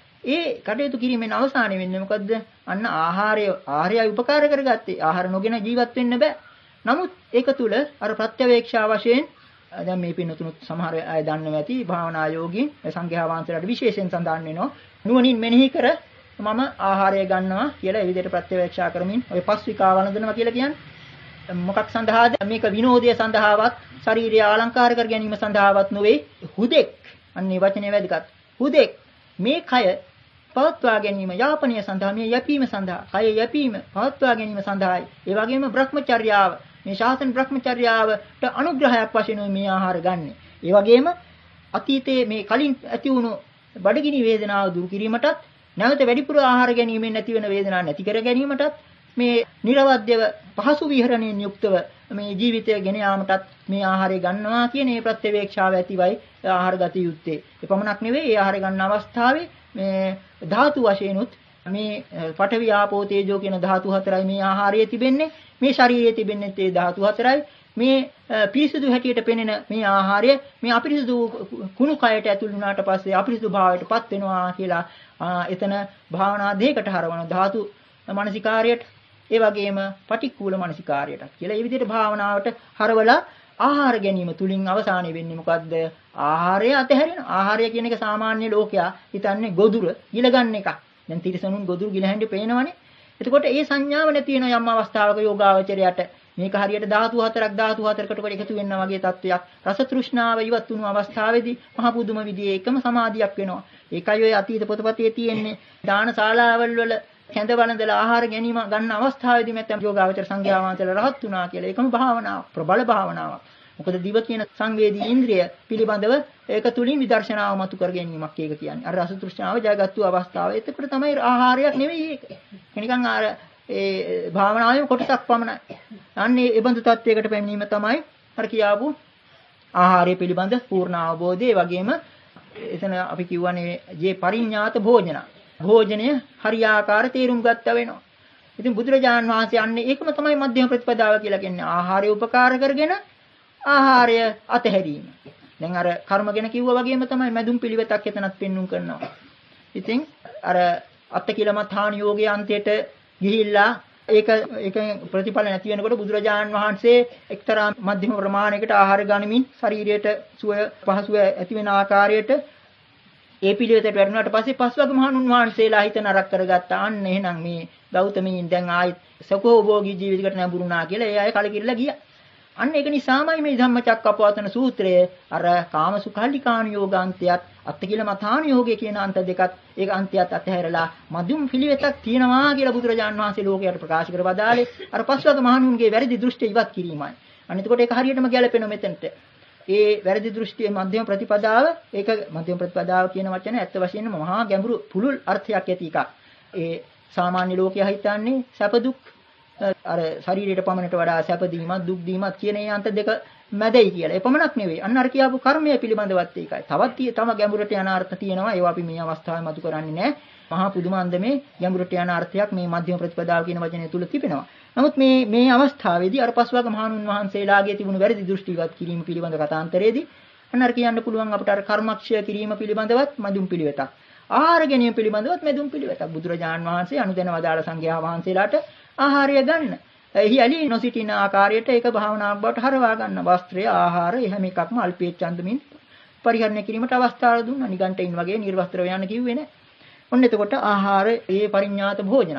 ඒ කටයුතු කිරීමෙන් අවසානයේ වෙන්නේ මොකද්ද? අන්න ආහාරය ආහාරයයි උපකාර කරගත්තේ. ආහාර නොගෙන ජීවත් වෙන්න බෑ. නමුත් ඒක තුල අර ප්‍රත්‍යවේක්ෂා වශයෙන් දැන් මේ පින්නතුනුත් සමහර අය දන්නවා ඇති භාවනා යෝගීන් සංඝයා වහන්සේලාට විශේෂයෙන් සඳහන් වෙනවා. නුවණින් මෙනෙහි කර මම ආහාරය ගන්නවා කියලා ඒ විදිහට ප්‍රත්‍යවේක්ෂා කරමින් ඔය පස්විකා වළඳනවා කියලා කියන්නේ මොකක් සඳහාද? මේක විනෝදය සඳහාවත් ශාරීරික ආලංකාර කර ගැනීම සඳහාවත් නොවේ. හුදෙක් අන්නේ වචනේ වැදගත්. හුදෙක් මේ කය පවත්වා ගැනීම යාපනය සඳහා මේ යැපීම සඳහා කය යැපීම පවත්වා ගැනීම සඳහායි. ඒ වගේම භ්‍රමචර්යාව මේ ශාසන භ්‍රමචර්යාවට අනුග්‍රහයක් වශයෙන් මේ ආහාර ගන්න. ඒ වගේම අතීතයේ මේ කලින් ඇති වුණු බඩගිනි වේදනාව දුරු කිරීමටත් නැවත වැඩිපුර ආහාර ගැනීමෙන් නැති වෙන වේදනාව නැති කර ගැනීමටත් මේ නිර්වද්‍යව පහසු විහරණයෙන් යුක්තව මේ ජීවිතය ගෙන යාමටත් මේ ආහාරය ගන්නවා කියන මේ ප්‍රත්‍යවේක්ෂාව ඇතිවයි ආහාර ගත යුත්තේ. ඒ පමණක් නෙවෙයි ඒ ආහාර ගන්න අවස්ථාවේ මේ ධාතු වශයෙන්ුත් මේ පඨවි ආපෝ තේජෝ කියන ධාතු හතරයි මේ ආහාරයේ තිබෙන්නේ. මේ ශරීරයේ තිබෙන්නේ ඒ ධාතු හතරයි. මේ පිරිසුදු හැටියට පෙනෙන මේ ආහාරය මේ අපිරිසුදු කුණු කයට ඇතුල් වුණාට පස්සේ අපිරිසුදු භාවයටපත් වෙනවා කියලා එතන භාවනා දෙකකට හරවන ධාතු මානසිකාර්යයට ඒ වගේම පටික්කුල මානසිකාර්යයට කියලා. මේ විදිහට භාවනාවට හරවලා ආහාර ගැනීම තුලින් අවසානයේ වෙන්නේ මොකද්ද? ආහාරය අතහැරෙන. ආහාරය කියන එක සාමාන්‍ය ලෝකයා හිතන්නේ ගොදුර ගිලගන්න එකක්. දැන් තිරසනුන් ගොදුරු ගිලහැන්නේ පේනවනේ. එතකොට ඒ සංඥාව නැති වෙන යම් අවස්ථාවක යෝගාවචරයට මේක හරියට ධාතු හතරක් ධාතු හතරකට කොට එකතු වෙනවා වගේ තත්වයක්. රස තෘෂ්ණාව ඉවත් වුණු අවස්ථාවේදී මහ පුදුම විදිහේ එකම සමාධියක් වෙනවා. ඒකයි ඔය අතීත පොතපතේ තියෙන්නේ දාන ශාලාවල් වල කැඳ වළඳලා ආහාර ගැනීම ගන්න අවස්ථාවේදී මෙතන යෝගාවචර සංඝයා වහන්සේලා රහත් වුණා කියලා. ඒකම භාවනාවක්. ප්‍රබල භාවනාවක්. මොකද දිව කියන සංවේදී ඉන්ද්‍රිය පිළිබඳව ඒක තුලින් විදර්ශනාව මතු කර ගැනීමක් ඒක කියන්නේ. අර රස තෘෂ්ණාව ජයගත්තු අවස්ථාව. එතකොට තමයි ආහාරයක් නෙවෙයි ඒක. නිකන් අර ඒ භාවනාවේ කොටසක් පමණයි. අන්නේ ඒ බඳු තත්වයකට පැමිණීම තමයි අර කියාපු ආහාරය පිළිබඳ පූර්ණ අවබෝධය. ඒ වගේම එතන අපි කියවනේ ජේ පරිඥාත භෝජන. භෝජනය හරියාකාර තේරුම් ගත්තා වෙනවා. ඉතින් බුදුරජාණන් වහන්සේ අන්නේ ඒකම තමයි මධ්‍යම ප්‍රතිපදාව කියලා කියන්නේ. ආහාරය උපකාර කරගෙන ආහාරය අතහැරීම. දැන් අර කර්ම ගැන කිව්වා වගේම තමයි මැදුම් පිළිවෙතක් එතනත් පෙන්눔 කරනවා. ඉතින් අර අත්තිකිලමථාන යෝගයේ අන්තයට ගිහිල්ලා ඒක ඒක ප්‍රතිඵල නැති වෙනකොට බුදුරජාණන් වහන්සේ එක්තරා මධ්‍යම ප්‍රමාණයකට ආහාර ගනිමින් ශරීරයට සුවය පහසුව ඇති වෙන ආකාරයට ඒ පිළිවෙතට වැටුණාට පස්සේ පස්වග මහණුන් වහන්සේලා හිත නරක කරගත්තා. අන්න එහෙනම් මේ ගෞතමීන් දැන් ආයි සකෝභෝගී ජීවිතයකට නැඹුරුණා කියලා ඒ අය කලකිරලා ගියා. අන්න ඒක නිසාමයි මේ ධම්මචක්කප්පවත්තන සූත්‍රයේ අර කාමසුඛල්ලිකාණ යෝගාන්තයත් අත්තිකිලමථාන යෝගය කියන අන්ත දෙකත් ඒක අන්තයත් අතහැරලා මදුම් පිළිවෙතක් තියෙනවා කියලා බුදුරජාණන් වහන්සේ ලෝකයට ප්‍රකාශ කර වදාළේ අර පස්වග මහණුන්ගේ වැරදි දෘෂ්ටි ඉවත් කිරීමයි. අන්න එතකොට ඒක හරියටම ගැලපෙනවා මෙතනට. ඒ වැරදි දෘෂ්ටියේ මධ්‍යම ප්‍රතිපදාව ඒක මධ්‍යම ප්‍රතිපදාව කියන වචනේ ඇත්ත වශයෙන්ම මහා ගැඹුරු පුළුල් අර්ථයක් ඇති එකක්. ඒ සාමාන්‍ය ලෝකයා හිතන්නේ සැප දුක් අර ශරීරයට පමණට වඩා සැප දීමත් දුක් දීමත් කියන ඒ අන්ත දෙක මැදයි කියලා. ඒ පමණක් නෙවෙයි. අන්න අර කියාපු කර්මය පිළිබඳවත් ඒකයි. තවත් තම ගැඹුරට යන අර්ථ තියෙනවා. ඒවා අපි මේ අවස්ථාවේ මතු කරන්නේ නැහැ. මහා පුදුම අන්දමේ ගැඹුරට යන අර්ථයක් මේ මධ්‍යම ප්‍රතිපදාව කියන වචනේ තුල තිබෙනවා. නමුත් මේ මේ අවස්ථාවේදී අර පස්වග මහණුන් වහන්සේලාගේ තිබුණු වැරදි දෘෂ්ටිගත කිරීම පිළිබඳ කතාන්තරයේදී අන්න අර කියන්න පුළුවන් අපට අර කර්මක්ෂය කිරීම පිළිබඳවත් මදුම් පිළිවෙතක්. ආහාර ගැනීම පිළිබඳවත් මදුම් පිළිවෙතක්. බුදුරජාණන් වහන්සේ අනුදැන වදාළ සංඝයා වහන්සේලාට ආහාරය ගන්න. එහි ඇලී නොසිටින ආකාරයට ඒක භාවනාවක් බවට හරවා ගන්න. වස්ත්‍රය, ආහාර, එහෙම එකක්ම අල්පේච්ඡන්දමින් පරිහරණය කිරීමට අවස්ථාව දුන්නා. නිගණ්ඨයින් වගේ නිර්වස්ත්‍රව යන්න කිව්වේ නැහැ. ඔන්න එතකොට ආහාර ඒ පරිඥාත භෝජන.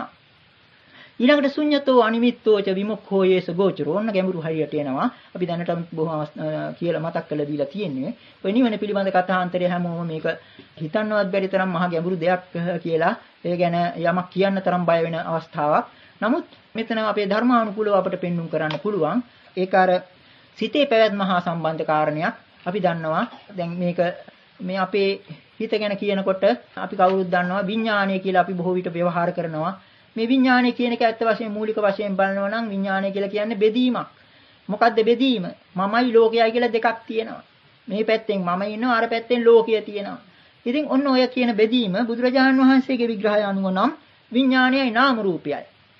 ඊළඟට ශුඤ්ඤතෝ අනිමිත්තෝච විමුක්ඛෝ යේස ගෝචරෝ. ඔන්න ගැඹුරු හරියට එනවා. අපි දැනට බොහොම කියලා මතක් කරලා දීලා තියෙන්නේ. ඔය නිවන පිළිබඳ කථාන්තරය හැමෝම මේක හිතන්නවත් බැරි තරම් මහා ගැඹුරු දෙයක් කියලා ඒ ගැන යමක් කියන්න තරම් බය වෙන අවස්ථාවක්. නමුත් මෙතන අපේ ධර්මානුකූලව අපට පෙන්눔 කරන්න පුළුවන්. ඒක අර සිතේ පැවැත්ම හා සම්බන්ධ කාරණයක්. අපි දන්නවා දැන් මේක මේ අපේ හිත ගැන කියනකොට අපි කවුරුත් දන්නවා විඥානය කියලා අපි බොහෝ විට ව්‍යවහාර කරනවා. මේ විඥානය කියන එක ඇත්ත වශයෙන් මූලික වශයෙන් බලනවා නම් විඥානය කියලා කියන්නේ බෙදීමක්. මොකද්ද බෙදීම? මමයි ලෝකයයි කියලා දෙකක් තියෙනවා. මේ පැත්තෙන් මම ඉන්නවා, අර පැත්තෙන් ලෝකය තියෙනවා. ඉතින් ඔන්න ඔය කියන බෙදීම බුදුරජාණන් වහන්සේගේ විග්‍රහය අනුව නම් විඥානයයි නාම රූපයයි.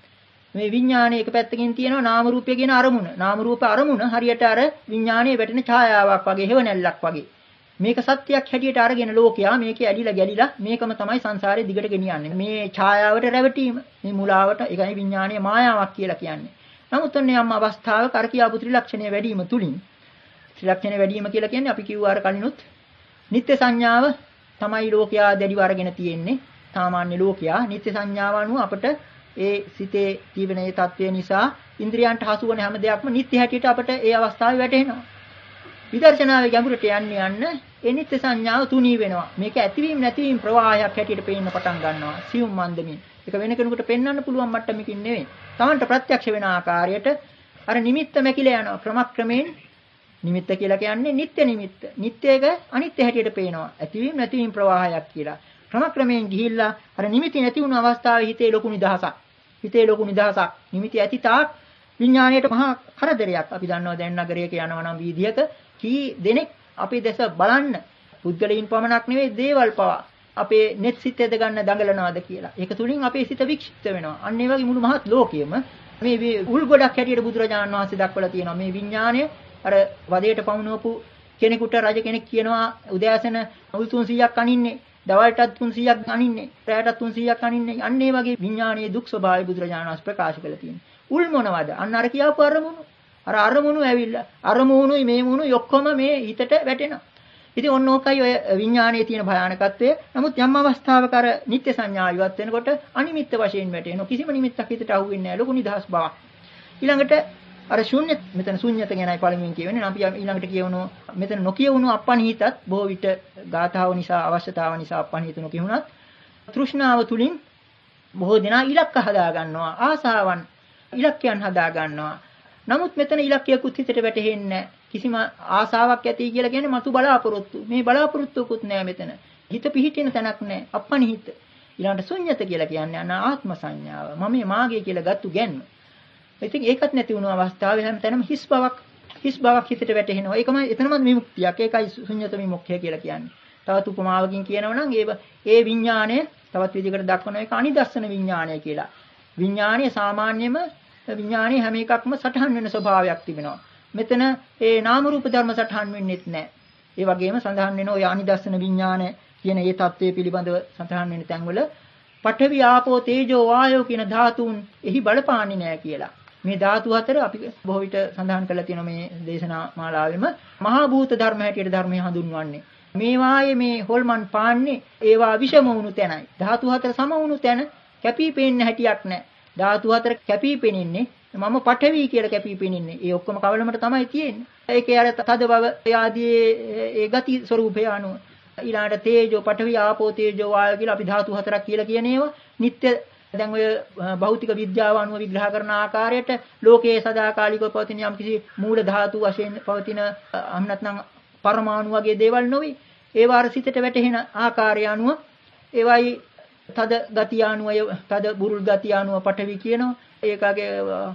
මේ විඥානයේ එක පැත්තකින් තියෙනවා නාම රූපය කියන අරමුණ. නාම රූප අරමුණ හරියට අර විඥානයේ වැටෙන ඡායාවක් වගේ, හේවණැල්ලක් වගේ. මේක සත්‍යයක් හැටියට අරගෙන ලෝකයා මේකේ ඇලිලා ගැලිලා මේකම තමයි සංසාරේ දිගට ගෙනියන්නේ. මේ ඡායාවට රැවටීම, මේ මුලාවට ඒකයි විඥානයේ මායාවක් කියලා කියන්නේ. නමුත් ඔන්නේ යම් අවස්ථාවක අර කියාපු ත්‍රිලක්ෂණය වැඩිම තුලින් ත්‍රිලක්ෂණය වැඩිම කියලා කියන්නේ අපි කිව්වා අර කලිනුත් නිත්‍ය සංඥාව තමයි ලෝකයා දැඩිව අරගෙන තියෙන්නේ. සාමාන්‍ය ලෝකයා නිත්‍ය සංඥාව අනුව අපට ඒ සිතේ ජීවන ඒ తත්වය නිසා ඉන්ද්‍රියන්ට හසු වන හැම දෙයක්ම නිත්‍ය හැටියට අපට ඒ අවස්ථාවේ වැටහෙනවා. විදර්ශනාවේ ගැඹුරට යන්න යන්න ඒ නිත්‍ය සංඥාව තුනී වෙනවා. මේක ඇතිවීම නැතිවීම ප්‍රවාහයක් හැටියට පේන්න පටන් ගන්නවා. සියුම් මන්දමින්. ඒක වෙන කෙනෙකුට පෙන්වන්න පුළුවන් මට්ටමකින් නෙවෙයි. Tamanට ප්‍රත්‍යක්ෂ වෙන ආකාරයට අර නිමිත්ත මැකිලා යනවා. ක්‍රමක්‍රමයෙන් නිමිත්ත කියලා කියන්නේ නිත්‍ය නිමිත්ත. නිත්‍යයක අනිත්‍ය හැටියට පේනවා. ඇතිවීම නැතිවීම ප්‍රවාහයක් කියලා. ක්‍රමක්‍රමයෙන් ගිහිල්ලා අර නිමිති නැති වුණු අවස්ථාවේ හිතේ ලොකු නිදහසක්. හිතේ ලොකු නිදහසක්. නිමිති ඇති තාක් විඥාණයට මහා කරදරයක්. අපි දන්නවා දැන් නගරයක යනවා නම් වීදියක කී දෙනෙක් අපේ දැස බලන්න පුද්ගලයන් පමණක් නෙවෙයි දේවල් පවා අපේ net සිත් එද ගන්න දඟලනවාද කියලා. ඒක තුලින් අපේ සිත වික්ෂිප්ත වෙනවා. අන්න ඒ වගේ මුළු මහත් ලෝකෙම මේ උල් ගොඩක් හැටියට බුදුරජාණන් වහන්සේ දක්වලා තියෙනවා. මේ විඥාණය අර වදයට පමුණවපු කෙනෙකුට රජ කෙනෙක් කියනවා උදෑසන උල් තුන්සීයක් අනින්නේ, දවල්ටත් තුන්සීයක් අනින්නේ, රැයටත් තුන්සීයක් අනින්නේ. අන්න ඒ වගේ විඥානයේ දුක් ස්වභාවය බුදුරජාණන් වහන්සේ ප්‍රකාශ කළා තියෙනවා. උල් මොනවද? අන්න අර කියාපු අරමුණු. අර අරමුණු ඇවිල්ලා අරමුණුයි මේ මුණුයි ඔක්කොම මේ හිතට වැටෙනවා. ඉතින් ඔන්න ඕකයි ඔය විඥානයේ තියෙන භයානකත්වය. නමුත් යම් අවස්ථාවක අර නිත්‍ය සංඥා ඉවත් වෙනකොට අනිමිත්ත වශයෙන් වැටෙනවා. කිසිම නිමිත්තක් හිතට අහුවෙන්නේ නැහැ. ලොකු නිදහස් බවක්. ඊළඟට අර ශූන්‍ය මෙතන ශූන්‍යත ගැනයි පළමුවෙන් කියවෙන්නේ. අපි ඊළඟට කියවනු මෙතන නොකියවුණු අපණහිතත් බොහෝ විට ගාථාව නිසා අවශ්‍යතාව නිසා අපණහිත නොකියුණත් තෘෂ්ණාව තුලින් බොහෝ දෙනා ඉලක්ක හදා ගන්නවා. ආසාවන් ඉලක්කයන් හදා ගන්නවා. නමුත් මෙතන ඉලක්කයකුත් හිතට වැටෙන්නේ නැහැ. කිසිම ආසාවක් ඇති කියලා කියන්නේ මතු බලාපොරොත්තු. මේ බලාපොරොත්තුකුත් නැහැ මෙතන. හිත පිහිටින තැනක් නැහැ. අපණහිත. ඊළඟට ශුන්්‍යත කියලා කියන්නේ අන ආත්ම සංඥාව. මම මාගේ කියලා ගත්තු ගැන්ම. ඉතින් ඒකත් නැති වුණු අවස්ථාවේ හැමතැනම හිස් බවක් හිස් බවක් හිතට වැටෙනවා. ඒකම එතනම විමුක්තියක්. ඒකයි ශුන්්‍යත විමුක්තිය කියලා කියන්නේ. තවත් උපමාවකින් කියනවා නම් ඒ ඒ විඥාණය තවත් විදිහකට දක්වන එක අනිදස්සන විඥාණය කියලා. විඥාණය සාමාන්‍යම විඥානයේ හැම එකක්ම සටහන් වෙන ස්වභාවයක් තිබෙනවා. මෙතන ඒ නාම රූප ධර්ම සටහන් වෙන්නේත් නැහැ. ඒ වගේම සඳහන් වෙන ඔය අනිදස්සන විඥාන කියන ඒ தත්ත්වයේ පිළිබඳව සඳහන් වෙන තැන්වල පඨවි ආපෝ තේජෝ වායෝ කියන ධාතුන් එහි බලපාන්නේ නැහැ කියලා. මේ ධාතු හතර අපි බොහෝ විට සඳහන් කරලා තියෙනවා මේ දේශනා මාලාවෙම මහා භූත ධර්ම හැටියට ධර්මය හඳුන්වන්නේ. මේවායේ මේ හොල්මන් පාන්නේ ඒවා විෂම වුණු තැනයි. ධාතු හතර සම වුණු තැන කැපී පෙනෙන්න හැටියක් නැහැ. ධාතු හතර කැපී පෙනෙන්නේ මම පඨවි කියලා කැපී පෙනෙන්නේ. ඒ ඔක්කොම කවලමට තමයි තියෙන්නේ. ඒකේ අර තද බව ආදී ඒ ගති ස්වરૂපය අනුව ඊළඟට තේජෝ පඨවි ආපෝ තේජෝ වායෝ කියලා අපි ධාතු හතරක් කියලා කියන ඒවා නිත්‍ය දැන් ඔය භෞතික විද්‍යාව අනුව විග්‍රහ කරන ආකාරයට ලෝකයේ සදාකාලිකව පවතින යම්කිසි මූල ධාතු වශයෙන් පවතින අම් නැත්නම් පරමාණු වගේ දේවල් නොවේ. ඒවා අර සිතට වැටෙන ආකාරය අනුව ඒවයි තද ගතිය අනුව තද බුරුල් ගතිය අනුව පඨවි කියනවා. ඒකගේ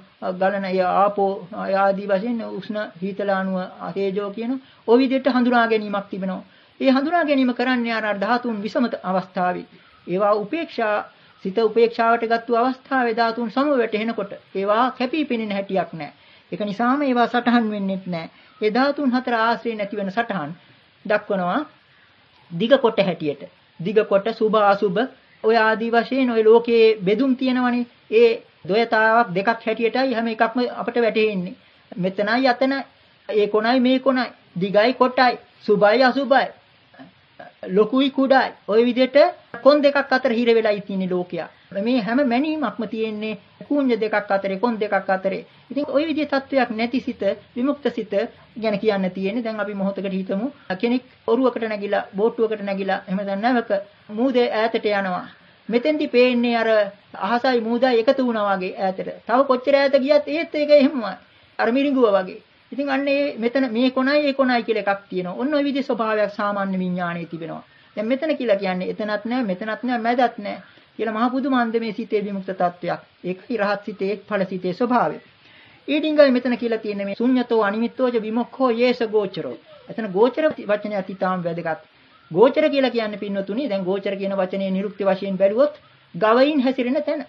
ගලන ආපෝ ආදී වශයෙන් උෂ්ණ හීතල අනුව තේජෝ කියනවා. ওই විදිහට හඳුනා ගැනීමක් තිබෙනවා. ඒ හඳුනා ගැනීම කරන්නේ අර ධාතුන් විසම අවස්ථාවේ. ඒවා උපේක්ෂා සිත උපේක්ෂාවට ගත්තු අවස්ථාවේ ධාතුන් සම වැටෙනකොට ඒවා කැපී පෙනෙන හැටියක් නැහැ. ඒක නිසාම ඒවා සටහන් වෙන්නේත් නැහැ. ඒ ධාතුන් හතර ආශ්‍රේ නැති වෙන සටහන් දක්වනවා දිග කොට හැටියට. දිග කොට සුභ අසුභ ඔය ආදී වශයෙන් ඔය ලෝකයේ බෙදුම් තියෙනවනේ. ඒ ද්වයතාවක් දෙකක් හැටියටයි හැම එකක්ම අපිට වැටහෙන්නේ. මෙතනයි අතන ඒ කොනයි මේ කොනයි දිගයි කොටයි සුභයි අසුභයි ලොකුයි කුඩායි ওই විදිහට කොන් දෙකක් අතර හිර වෙලායි තියෙන ලෝකයා. මේ හැම මැනීමක්ම තියෙන්නේ කුණ්‍ය දෙකක් අතරේ කොන් දෙකක් අතරේ. ඉතින් ওই විදිහේ තත්වයක් නැති සිත විමුක්ත සිත ගැන කියන්න තියෙන්නේ. දැන් අපි මොහොතකට හිතමු කෙනෙක් ඔරුවකට නැගිලා බෝට්ටුවකට නැගිලා එහෙම දැන් නැවක මූදේ ඈතට යනවා. මෙතෙන්දි පේන්නේ අර අහසයි මූදයි එකතු වුණා වගේ ඈතට. තව කොච්චර ඈත ගියත් ඒත් ඒක එහෙමමයි. අර මිරිඟුව වගේ. ඉතින් අන්න ඒ මෙතන මේ කොනයි ඒ කොනයි කියලා එකක් තියෙනවා. ඔන්න ඔය විදිහේ ස්වභාවයක් සාමාන්‍ය විඥානයේ තිබෙනවා. දැන් මෙතන කියලා කියන්නේ එතනත් නෑ මෙතනත් නෑ මැදත් නෑ කියලා මහ පුදුමාන්ද මේ සිතේ විමුක්ත තත්වයක්. ඒකයි රහත් සිතේ ඵල සිතේ ස්වභාවය. ඊඩිංගයි මෙතන කියලා තියෙන්නේ මේ ශුන්‍යතෝ අනිමිත්තෝජ විමුක්ඛෝ යේස ගෝචරෝ. එතන ගෝචර වචනය අතිතාම වැදගත්. ගෝචර කියලා කියන්නේ පින්නතුණි දැන් ගෝචර කියන වචනේ නිරුක්ති වශයෙන් බැලුවොත් ගවයින් හැසිරෙන තැන.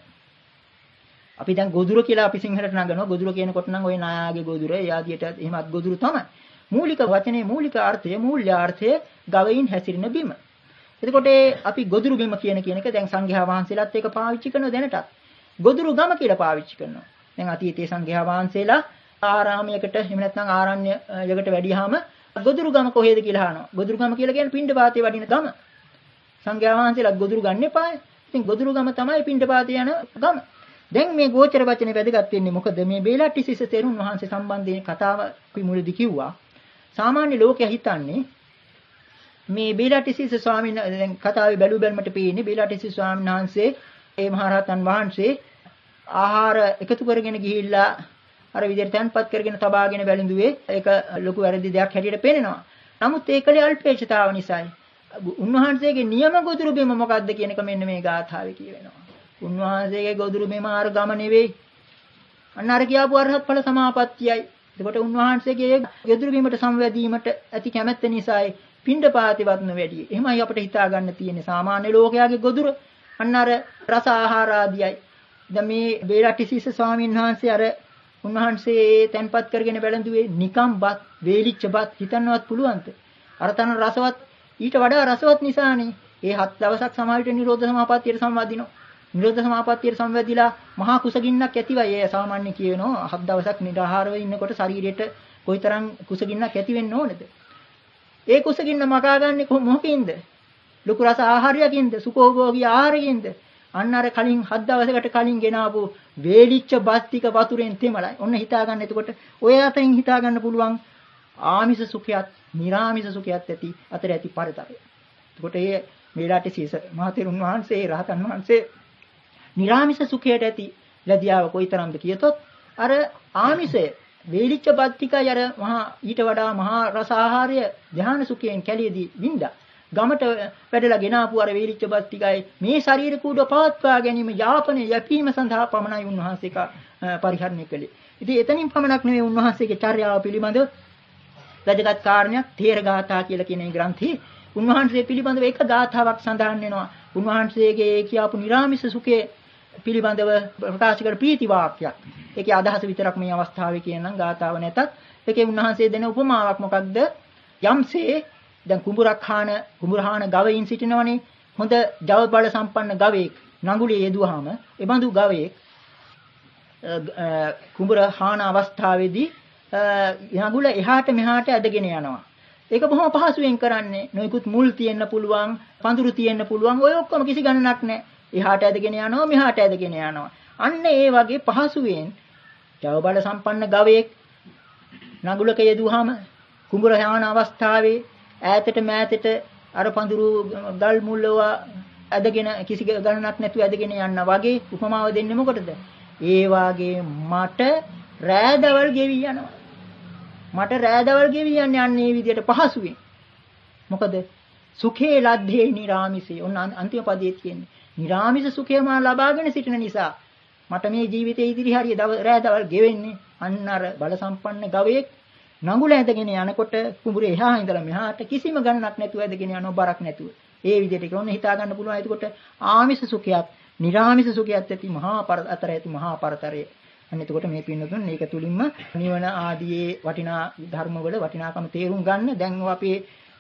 අපි දැන් ගොදුර කියලා අපි සිංහලට නගනවා. ගොදුර කියනකොට නම් ওই නායාගේ ගොදුර, එයාදියට එහෙමත් ගොදුරු තමයි. මූලික වචනේ මූලික අර්ථය, මූල්‍යාර්ථය ගවයින් හැසිරෙන බිම. එතකොට අපි ගොදුරු බිම කියන කියන එක දැන් සංඝයා වහන්සේලාත් ඒක පාවිච්චි කරන දැනටත්. ගොදුරු ගම කියලා පාවිච්චි කරනවා. දැන් අතීතයේ සංඝයා වහන්සේලා ආරාමයකට එහෙම නැත්නම් ආරණ්‍යයකට වැඩියාම ගොදුරු ගම කොහෙද කියලා අහනවා. ගොදුරු ගම කියලා කියන්නේ පිණ්ඩපාතේ වඩින ගම. සංඝයා වහන්සේලා ගොදුරු ගන්න එපායි. ඉතින් ගොදුරු ගම තමයි පිණ්ඩපාතේ යන ගම. දැන් මේ ගෝචර වචනේ වැදගත් වෙන්නේ මොකද මේ බේලට්ටිසිස තෙරුන් වහන්සේ සම්බන්ධයෙන් කතාව අපි මුලදී කිව්වා. සාමාන්‍ය ලෝකයා හිතන්නේ මේ බේලට්ටිසිස ස්වාමීන් දැන් කතාවේ බැලු බැලමට පේන්නේ බේලට්ටිසිස ස්වාමීන් වහන්සේ ඒ මහරහතන් වහන්සේ ආහාර එකතු කරගෙන ගිහිල්ලා අර විදිහට තැන්පත් කරගෙන තබාගෙන බැලඳුවේ ඒක ලොකු වැරදි දෙයක් හැටියට පේනවා. නමුත් ඒකලේ අල්පේක්ෂතාව නිසායි. උන්වහන්සේගේ නියම ගොදුරු බිම මොකක්ද කියන එක මෙන්න මේ ගාථාවේ කියවෙනවා. උන්වහන්සේගේ ගොදුරු බිම ආර ගම නෙවෙයි. අන්න අර කියාපු අරහත් ඵල සමාපත්තියයි. එතකොට උන්වහන්සේගේ ගොදුරු බිමට සංවැදීමට ඇති කැමැත්ත නිසායි පිණ්ඩපාතිවත් නොවැඩි. එහෙමයි අපිට හිතා ගන්න තියෙන්නේ සාමාන්‍ය ලෝකයාගේ ගොදුර. අන්න අර රස ආහාර ආදියයි. දැන් මේ බේරටිසිස ස්වාමීන් වහන්සේ අර උන්වහන්සේ තැන්පත් කරගෙන බැලඳුවේ නිකම්වත් වේලිච්චපත් හිතන්නවත් පුළුවන්ද? අර තන රසවත් ඊට වඩා රසවත් නිසානේ. ඒ හත් දවසක් සමාහිත නිරෝධ සමාපත්තියට සම්වදිනවා. නිරෝධ සමාපත්තියට සම්වැදිලා මහා කුසගින්නක් ඇතිවයි. ඒ සාමාන්‍ය කියනවා හත් දවසක් නිරාහාරව ඉන්නකොට ශරීරයට කොයිතරම් කුසගින්නක් ඇති වෙන්න ඕනේද? ඒ කුසගින්න මකාගන්නේ මොකකින්ද? ලුකු රස ආහාරයකින්ද? සුඛෝභෝගී ආහාරකින්ද? අන්න අර කලින් හත් දවසකට කලින් ගෙනාවු වේලිච්ච බත් ටික වතුරෙන් තෙමලයි. ඔන්න හිතා ගන්න. එතකොට ඔය අතරින් හිතා ගන්න පුළුවන් ආමිෂ සුඛයත්, නිර්ආමිෂ සුඛයත් ඇති අතර ඇති පරතරය. එතකොට මේ මේලාටිසීස මහතෙරුන් වහන්සේ රහතන් වහන්සේ නිර්ආමිෂ සුඛයට ඇති ලැබියාව කොයිතරම්ද කියතොත් අර ආමිෂය වේලිච්ච බත් ටිකයි අර මහා ඊට වඩා මහා රස ආහාරය ධ්‍යාන සුඛයෙන් කැළියේදී වින්දා. ගමට වැඩලා ගෙනාපු අර වේලිච්ච බත් ටිකයි මේ ශරීර කූඩ පවත්වා ගැනීම යාපනයේ යැපීම සඳහා පමණයි උන්වහන්සේ පරිහරණය කළේ. ඉතින් එතනින් පමණක් නෙවෙයි උන්වහන්සේගේ චර්යාව පිළිබඳව වැදගත් කාරණයක් තේර ගාථා කියලා කියන මේ ග්‍රන්ථයේ උන්වහන්සේ පිළිබඳව එක ගාථාවක් සඳහන් වෙනවා. උන්වහන්සේගේ කියාපු නිර්ආමිෂ සුඛයේ පිළිබඳව ප්‍රකාශ කර ප්‍රීති වාක්‍යයක්. ඒකේ අදහස විතරක් මේ අවස්ථාවේ කියනනම් ගාථාව නැතත් ඒකේ උන්වහන්සේ දෙන උපමාවක් මොකක්ද? යම්සේ දැන් කුඹුරක් හාන කුඹුරහාන ගවයින් සිටිනවනේ හොඳ ජව බල සම්පන්න ගවයෙක් නඟුලේ යෙදුවාම ඒ බඳු ගවයෙක් කුඹුර හාන අවස්ථාවේදී නඟුල එහාට මෙහාට ඇදගෙන යනවා. ඒක බොහොම පහසුවෙන් කරන්නේ. නොයිකුත් මුල් තියෙන්න පුළුවන්, පඳුරු තියෙන්න පුළුවන්. ඔය ඔක්කොම කිසි ගණනක් නැහැ. එහාට ඇදගෙන යනවා, මෙහාට ඇදගෙන යනවා. අන්න ඒ වගේ පහසුවෙන් ජව බල සම්පන්න ගවයෙක් නඟුලක යෙදුවාම කුඹුර හාන අවස්ථාවේ ඈතට මෑතට අර පඳුරු ගල් මුල්ලව ඇදගෙන කිසි ගණනක් නැතුව ඇදගෙන යනවා වගේ උපමාව දෙන්නේ මොකටද? ඒ වාගේ මට රෑදවල් ගෙවි යනවා. මට රෑදවල් ගෙවි යන්නේ අන්න මේ විදිහට පහසුවෙන්. මොකද සුඛේ ලද්දේ නිරාමිසේ. ඔන්න අන්තිම පදයේ තියෙන්නේ. නිරාමිස සුඛය මා ලබාගෙන සිටින නිසා මට මේ ජීවිතයේ ඉදිරි හරිය රෑදවල් ගෙවෙන්නේ අන්න අර බල සම්පන්න ගවයෙක් නඟුල ඇදගෙන යනකොට කුඹුරේ එහා ඉඳලා මෙහාට කිසිම ගණනක් නැතුව ඇදගෙන යනවා බරක් නැතුව. ඒ විදිහට ඒක ඕන හිතා ගන්න පුළුවන්. එතකොට ආමිෂ සුඛයත්, නිර්ආමිෂ සුඛයත් ඇති මහා අතර ඇති මහා පරතරය. අන්න එතකොට මේ පින්නතුන් මේක තුලින්ම නිවන ආදී වටිනා ධර්මවල වටිනාකම තේරුම් ගන්න. දැන් අපේ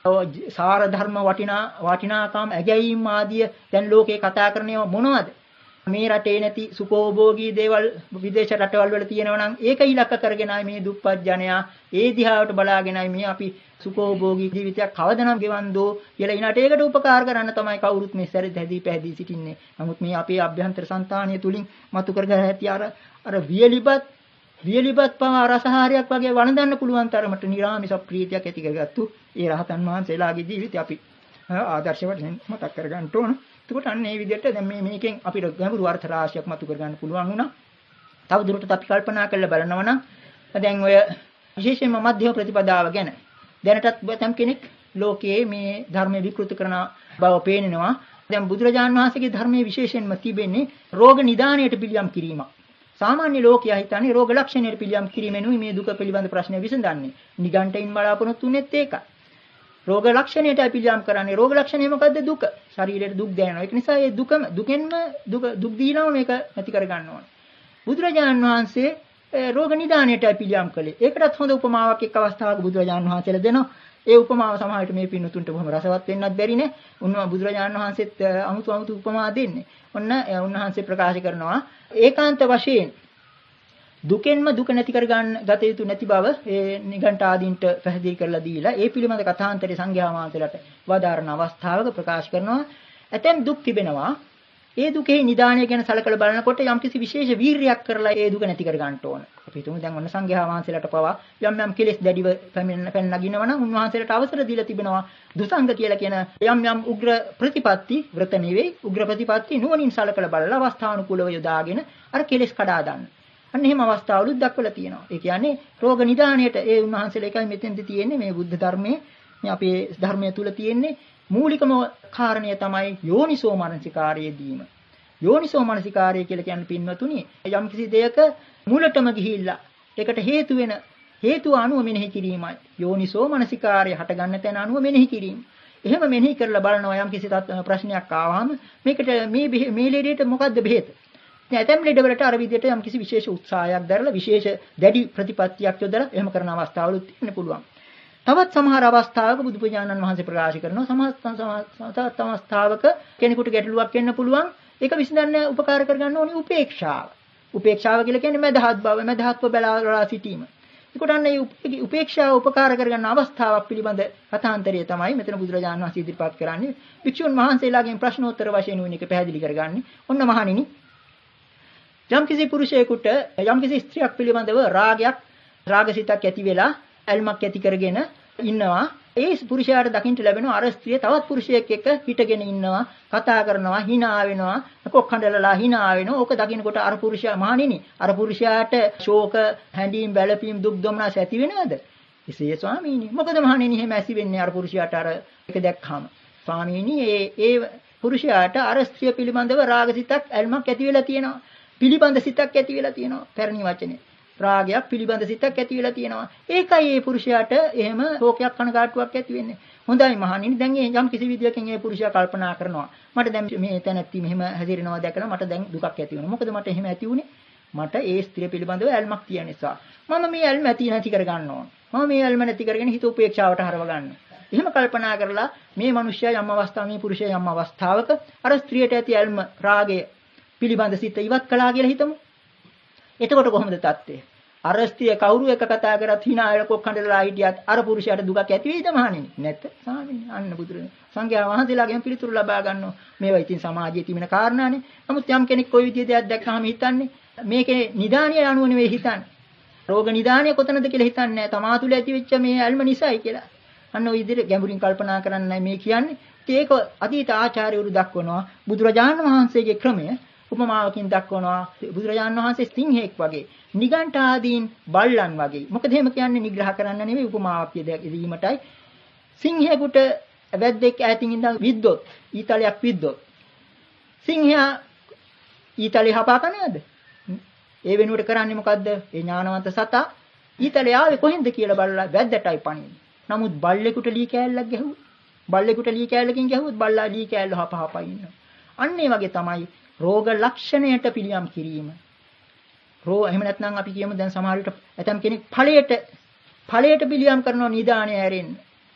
සාර ධර්ම වටිනා වටිනාකම් ඇගැයීම් ආදී දැන් ලෝකේ කතා කරන්නේ මොනවද? මේ රටේ නැති සුඛෝභෝගී දේවල් විදේශ රටවල් වල තියෙනවා නම් ඒක ඉලක්ක කරගෙනයි මේ දුප්පත් ජනයා ඒ දිහාවට බලාගෙනයි මේ අපි සුඛෝභෝගී ජීවිතයක් කවදනම් ගෙවන්දෝ කියලා ඊනට ඒකට උපකාර කරන්න තමයි කවුරුත් මේ සැරේ දැදී පැහැදී සිටින්නේ. නමුත් මේ අපේ අභ්‍යන්තර సంతානිය තුලින් මතු කරගෙන ඇති අර අර වියලිපත් වියලිපත් පවා රසහාරයක් වගේ වළඳන්න පුළුවන් තරමට නිර්ආමිෂ ප්‍රීතියක් ඇති කරගත්තු ඒ රහතන් වහන්සේලාගේ ජීවිතය අපි ආදර්ශවට මතක් කරගන්න ඕන. එතකොට අන්න මේ විදිහට දැන් මේ මේකෙන් අපිට ගැඹුරු අර්ථ රාශියක් මතු කරගන්න පුළුවන් වුණා. තව දුරටත් අපි කල්පනා කරලා බලනවා නම් දැන් ඔය විශේෂයෙන්ම මධ්‍යම ප්‍රතිපදාව ගැන දැනටත් බතම් කෙනෙක් ලෝකයේ මේ ධර්මයේ විකෘති කරන බව පේනවා. දැන් බුදුරජාණන් වහන්සේගේ ධර්මයේ විශේෂයෙන්ම තිබෙන්නේ රෝග නිදානයට පිළියම් කිරීමක්. සාමාන්‍ය ලෝකයා හිතන්නේ රෝග ලක්ෂණයට පිළියම් කිරීමෙනුයි මේ දුක පිළිබඳ ප්‍රශ්නය විසඳන්නේ. නිගණ්ඨයින් බලාපොරොත්තු වෙන්නේ ඒකයි. රෝග ලක්ෂණයට පිළියම් කරන්නේ. රෝග ලක්ෂණය මොකද්ද? දුක. ශරීරයට දුක් දැනෙනවා. ඒක නිසා මේ දුකම දුකෙන්ම දුක දුක් දීනම මේක නැති කර ගන්න ඕනේ. බුදුරජාණන් වහන්සේ රෝග නිදානයට පිළියම් කළේ. ඒකටත් හොඳ උපමාවක් එක් අවස්ථාවක බුදුරජාණන් වහන්සේලා දෙනවා. ඒ උපමාව සමහරවිට මේ පින්නතුන්ට බොහොම රසවත් වෙන්නත් බැරි නේ. උන්ව බුදුරජාණන් වහන්සේත් අමුතු අමුතු උපමා දෙන්නේ. ඔන්න උන්වහන්සේ ප්‍රකාශ කරනවා ඒකාන්ත වශයෙන් දුකෙන්ම දුක නැති කර ගන්න ගත යුතු නැති බව ඒ නිගණ්ඨ ආදීන්ට පැහැදිලි කරලා දීලා ඒ පිළිබඳ කථාන්තරේ සංඝයා වහන්සේලාට වදාරන අවස්ථාවක ප්‍රකාශ කරනවා ඇතැම් දුක් තිබෙනවා. ඒ දුකේ නිදාණය ගැන සලකලා බලනකොට යම්කිසි විශේෂ වීරියක් කරලා ඒ දුක නැති කර ගන්න ඕන. අපි හිතමු දැන් ඔන්න සංඝයා වහන්සේලාට පවා යම් යම් කෙලෙස් දැඩිව පැන නගිනවා නම් උන්වහන්සේලාට අවසර දීලා තිබෙනවා දුසංග කියලා කියන යම් යම් උග්‍ර ප්‍රතිපatti වෘත නෙවෙයි උග්‍ර ප්‍රතිපatti නුවණින් සලකලා බලලා අවස්ථානුකූලව යොදාගෙන අර කෙලෙස් කඩා දාන්න. අන්න එහෙම අවස්ථාවලුත් දක්වලා තියෙනවා. ඒ කියන්නේ රෝග නිදාණයට ඒ උන්වහන්සේලා එකයි මෙතෙන්දි තියෙන්නේ මේ බුද්ධ ධර්මයේ මේ අපේ ධර්මයේ තුල තියෙන්නේ මූලිකම කාරණය තමයි යෝනිසෝ මනසිකාරයේ දීම. යෝනිසෝ මනසිකාරය කියලා කියන්නේ පින්වතුනි යම් කිසි දෙයක මුලටම ගිහිල්ලා ඒකට හේතු වෙන හේතුව අනුව මෙනෙහි කිරීමයි. යෝනිසෝ මනසිකාරය හට ගන්න තැන අනුව මෙනෙහි කිරීම. එහෙම මෙනෙහි කරලා බලනවා යම් කිසි ප්‍රශ්නයක් ආවම මේකට මේ මේ ලෙඩේට මොකද්ද බෙහෙත? දැන් ඇතැම් ලෙඩවලට අර විදිහට යම් කිසි විශේෂ උත්සාහයක් දරලා විශේෂ දැඩි ප්‍රතිපත්තියක් යොදලා එහෙම කරන අවස්ථාවලුත් තියෙන්න පුළුවන්. තවත් සමහර අවස්ථාවක බුදු පියාණන් වහන්සේ ප්‍රකාශ කරනවා සමහර අවස්ථාවක කෙනෙකුට ගැටලුවක් එන්න පුළුවන්. ඒක විසඳන්න උපකාර කරගන්න ඕනේ උපේක්ෂාව. උපේක්ෂාව කියලා කියන්නේ මදහත් බව, මදහත්ව බලාලා සිටීම. ඒකට අන්න මේ උපේක්ෂාව උපකාර කරගන්න අවස්ථාවක් පිළිබඳ කථාන්තරය තමයි මෙතන බුදුරජාණන් වහන්සේ ඉදිරිපත් කරන්නේ. භික්ෂුන් වහන්සේලාගෙන් ප්‍රශ්නෝත්තර වශයෙන් වුණ එක පැහැදිලි කරගන්නේ. ඔන්න මහණෙනි යම්කිසි පුරුෂයෙකුට යම්කිසි ස්ත්‍රියක් පිළිබඳව රාගයක් රාගසිතක් ඇති වෙලා ඇල්මක් ඇති කරගෙන ඉන්නවා. ඒ පුරුෂයාට දකින්න ලැබෙනවා අර ස්ත්‍රිය තවත් පුරුෂයෙක් එක්ක හිටගෙන ඉන්නවා, කතා කරනවා, hina වෙනවා, කොක්කඬලලා hina වෙනවා. ඕක දකින්නකොට අර පුරුෂයා මහණෙනි අර පුරුෂයාට ශෝක, හැඬීම්, බැලපීම්, දුක් දුම්නස් ඇති වෙනවද? එසේ ස්වාමීනි. මොකද මහණෙනි එහෙම ඇසි වෙන්නේ අර පුරුෂයාට අර එක දැක්කම. ස්වාමීනි ඒ ඒ පුරුෂයාට අර ස්ත්‍රිය පිළිබඳව රාගසිතක් ඇල්මක් ඇති වෙලා තියෙනවා. පිළිබඳ සිතක් ඇති වෙලා තියෙනවා. පැරණි වචනේ. රාගයක් පිළිබඳ සිතක් ඇති වෙලා තියෙනවා. ඒකයි මේ පුරුෂයාට එහෙම ශෝකයක් කනගාටුවක් ඇති වෙන්නේ. හොඳයි මහණෙනි දැන් මේ යම් කිසි විදියකින් මේ පුරුෂයා කල්පනා කරනවා. මට දැන් මේ තැනැත්ති මෙහෙම හැදිරෙනවා දැකලා මට දැන් දුකක් ඇති වෙනවා. මොකද මට එහෙම ඇති වුනේ? මට ඒ ස්ත්‍රිය පිළිබඳව ඇල්මක් තියෙන නිසා. මම මේ ඇල්ම ඇති නැති කර ගන්න ඕන. මම මේ ඇල්ම නැති කරගෙන හිත උපේක්ෂාවට හරව ගන්න. එහෙම කල්පනා කරලා මේ මිනිස්සයා යම් අවස්ථාවක මේ පුරුෂයා යම් අවස්ථාවක අර ස්ත්‍රියට ඇති ඇල්ම රාගය පිළිබඳ සිත ඉවත් කළා කියලා හිතමු. එතකොට කොහොමද තත්ත්වය? අර ස්ත්‍රිය කවුරු එක කතා කරත් hina වෙලා කොක්කඬලා හිටියත් අර පුරුෂයාට දුකක් ඇති වෙයිද මහණෙනි? නැත්te. ස්වාමීනි අන්න බුදුරජාණන් සංඝයා වහන්සේලාගෙන් පිළිතුරු ලබා ගන්නවා. මේවා ඉතින් සමාජයේ තිබෙන කාරණානේ. නමුත් යම් කෙනෙක් කොයි විදිහේ දෙයක් දැක්කම හිතන්නේ මේකේ නිදානිය අනුව නෙවෙයි හිතන්නේ. රෝග නිදානිය කොතනද කියලා හිතන්නේ නැහැ. තමා තුළ ඇති වෙච්ච මේ ඇල්ම නිසායි කියලා. අන්න ওই විදිහට ගැඹුරින් කල්පනා කරන්නයි මේ කියන්නේ. ඒක අතීත ආචාර්යවරු දක්වනවා. බුදුරජාණන් වහන්සේගේ ක්‍රමය උපමාවකින් දක්වනවා. බුදුරජාණන් වහන්සේ සිංහෙක් වගේ නිගණ්ඨ ආදීන් බල්ලන් වගේ. මොකද එහෙම කියන්නේ නිග්‍රහ කරන්න නෙවෙයි උපමාවක් දීමටයි. සිංහයෙකුට වැද්දෙක් ඈතින් ඉඳන් විද්දොත්, ඊතලයක් විද්දොත්. සිංහයා ඊතලේ හපා කනවද? ඒ වෙනුවට කරන්නේ මොකද්ද? ඒ ඥානවන්ත සතා ඊතලේ ආවේ කොහෙන්ද කියලා බලලා වැද්දටයි පණින්නේ. නමුත් බල්ලෙකුට ලී කෑල්ලක් ගැහුවොත්, බල්ලෙකුට ලී කෑල්ලකින් ගැහුවොත් බල්ලා ලී කෑල්ල හප හප ඉන්නවා. අන්න ඒ වගේ තමයි රෝග ලක්ෂණයට පිළියම් කිරීම. රෝ එහෙම නැත්නම් අපි කියමු දැන් සමහර විට ඇතම් කෙනෙක් ඵලයට ඵලයට පිළියම් කරනවා නිදාණය ඇරෙන්න.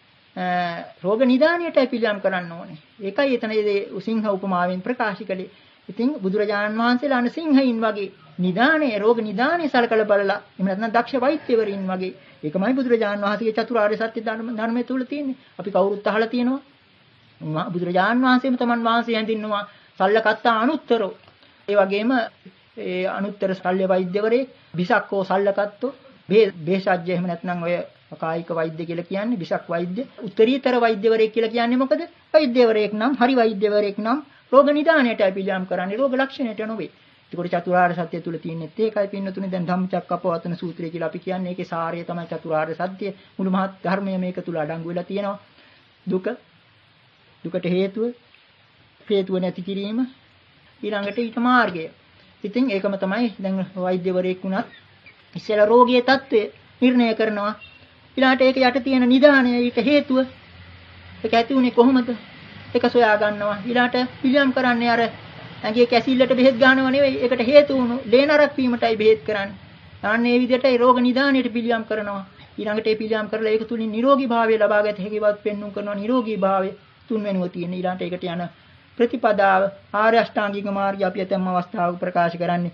රෝග නිදාණයට පිළියම් කරන්න ඕනේ. ඒකයි එතනදී සිංහ උපමාවෙන් ප්‍රකාශ කළේ. ඉතින් බුදුරජාණන් වහන්සේලා අන සිංහයින් වගේ නිදාණය රෝග නිදාණය සලකලා බලලා එහෙම නැත්නම් දක්ෂ වෛද්‍යවරින් වගේ ඒකමයි බුදුරජාණන් වහන්සේගේ චතුරාර්ය සත්‍ය ධර්මයේ තුල තියෙන්නේ. අපි කවුරුත් අහලා තියෙනවා. බුදුරජාණන් වහන්සේම තමන් වහන්සේ හැඳින්නුවා සල්ලකත්තා අනුත්තරෝ. ඒ වගේම ඒ අනුත්තර ශල්‍ය වෛද්‍යවරේ බිසක්කෝ සල්ලකත්තෝ බේසජ්‍ය එහෙම නැත්නම් ඔය කායික වෛද්‍ය කියලා කියන්නේ බිසක් වෛද්‍ය උත්තරීතර වෛද්‍යවරයෙක් කියලා කියන්නේ මොකද? වෛද්‍යවරයෙක් නම් හරි වෛද්‍යවරයෙක් නම් රෝග නිදානයට පිළියම් කරන්නේ රෝග ලක්ෂණයට නෙවෙයි. ඒකට චතුරාර්ය සත්‍ය තුල තියෙනෙත් ඒකයි පින්නතුනේ දැන් ධම්මචක්කපවත්තන සූත්‍රය කියලා අපි කියන්නේ ඒකේ සාරය තමයි චතුරාර්ය සත්‍ය. මුළු මහත් ධර්මය මේක තුල අඩංගු වෙලා තියෙනවා. දුක දුකට හේතුව හේතුව නැති කිරීම ඊළඟට ඊට මාර්ගය. ඉතින් ඒකම තමයි දැන් වෛද්‍යවරයෙක් වුණත් ඉස්සෙල්ලා රෝගියේ තත්ත්වය නිර්ණය කරනවා. ඊළාට ඒක යට තියෙන නිදානය ඊට හේතුව ඒක ඇති උනේ කොහොමද? ඒක සොයා ගන්නවා. ඊළාට පිළියම් කරන්නේ අර ඇඟේ කැසිල්ලට බෙහෙත් ගන්නව නෙවෙයි. ඒකට හේතු වුණු ලේනරක් වීමටයි බෙහෙත් කරන්නේ. අනේ විදිහටයි රෝග නිදානයට පිළියම් කරනවා. ඊළඟට ඒ පිළියම් කරලා ඒක තුලින් නිරෝගී භාවය ලබා ගත හැකි බවත් පෙන්වුම් කරනවා. නිරෝගී භාවය තුන්වෙනුව තියෙන. ඊළඟට ඒකට යන ප්‍රතිපදාව ආර්ය අෂ්ටාංගික මාර්ගය අපි ඇතම් අවස්ථාවක ප්‍රකාශ කරන්නේ.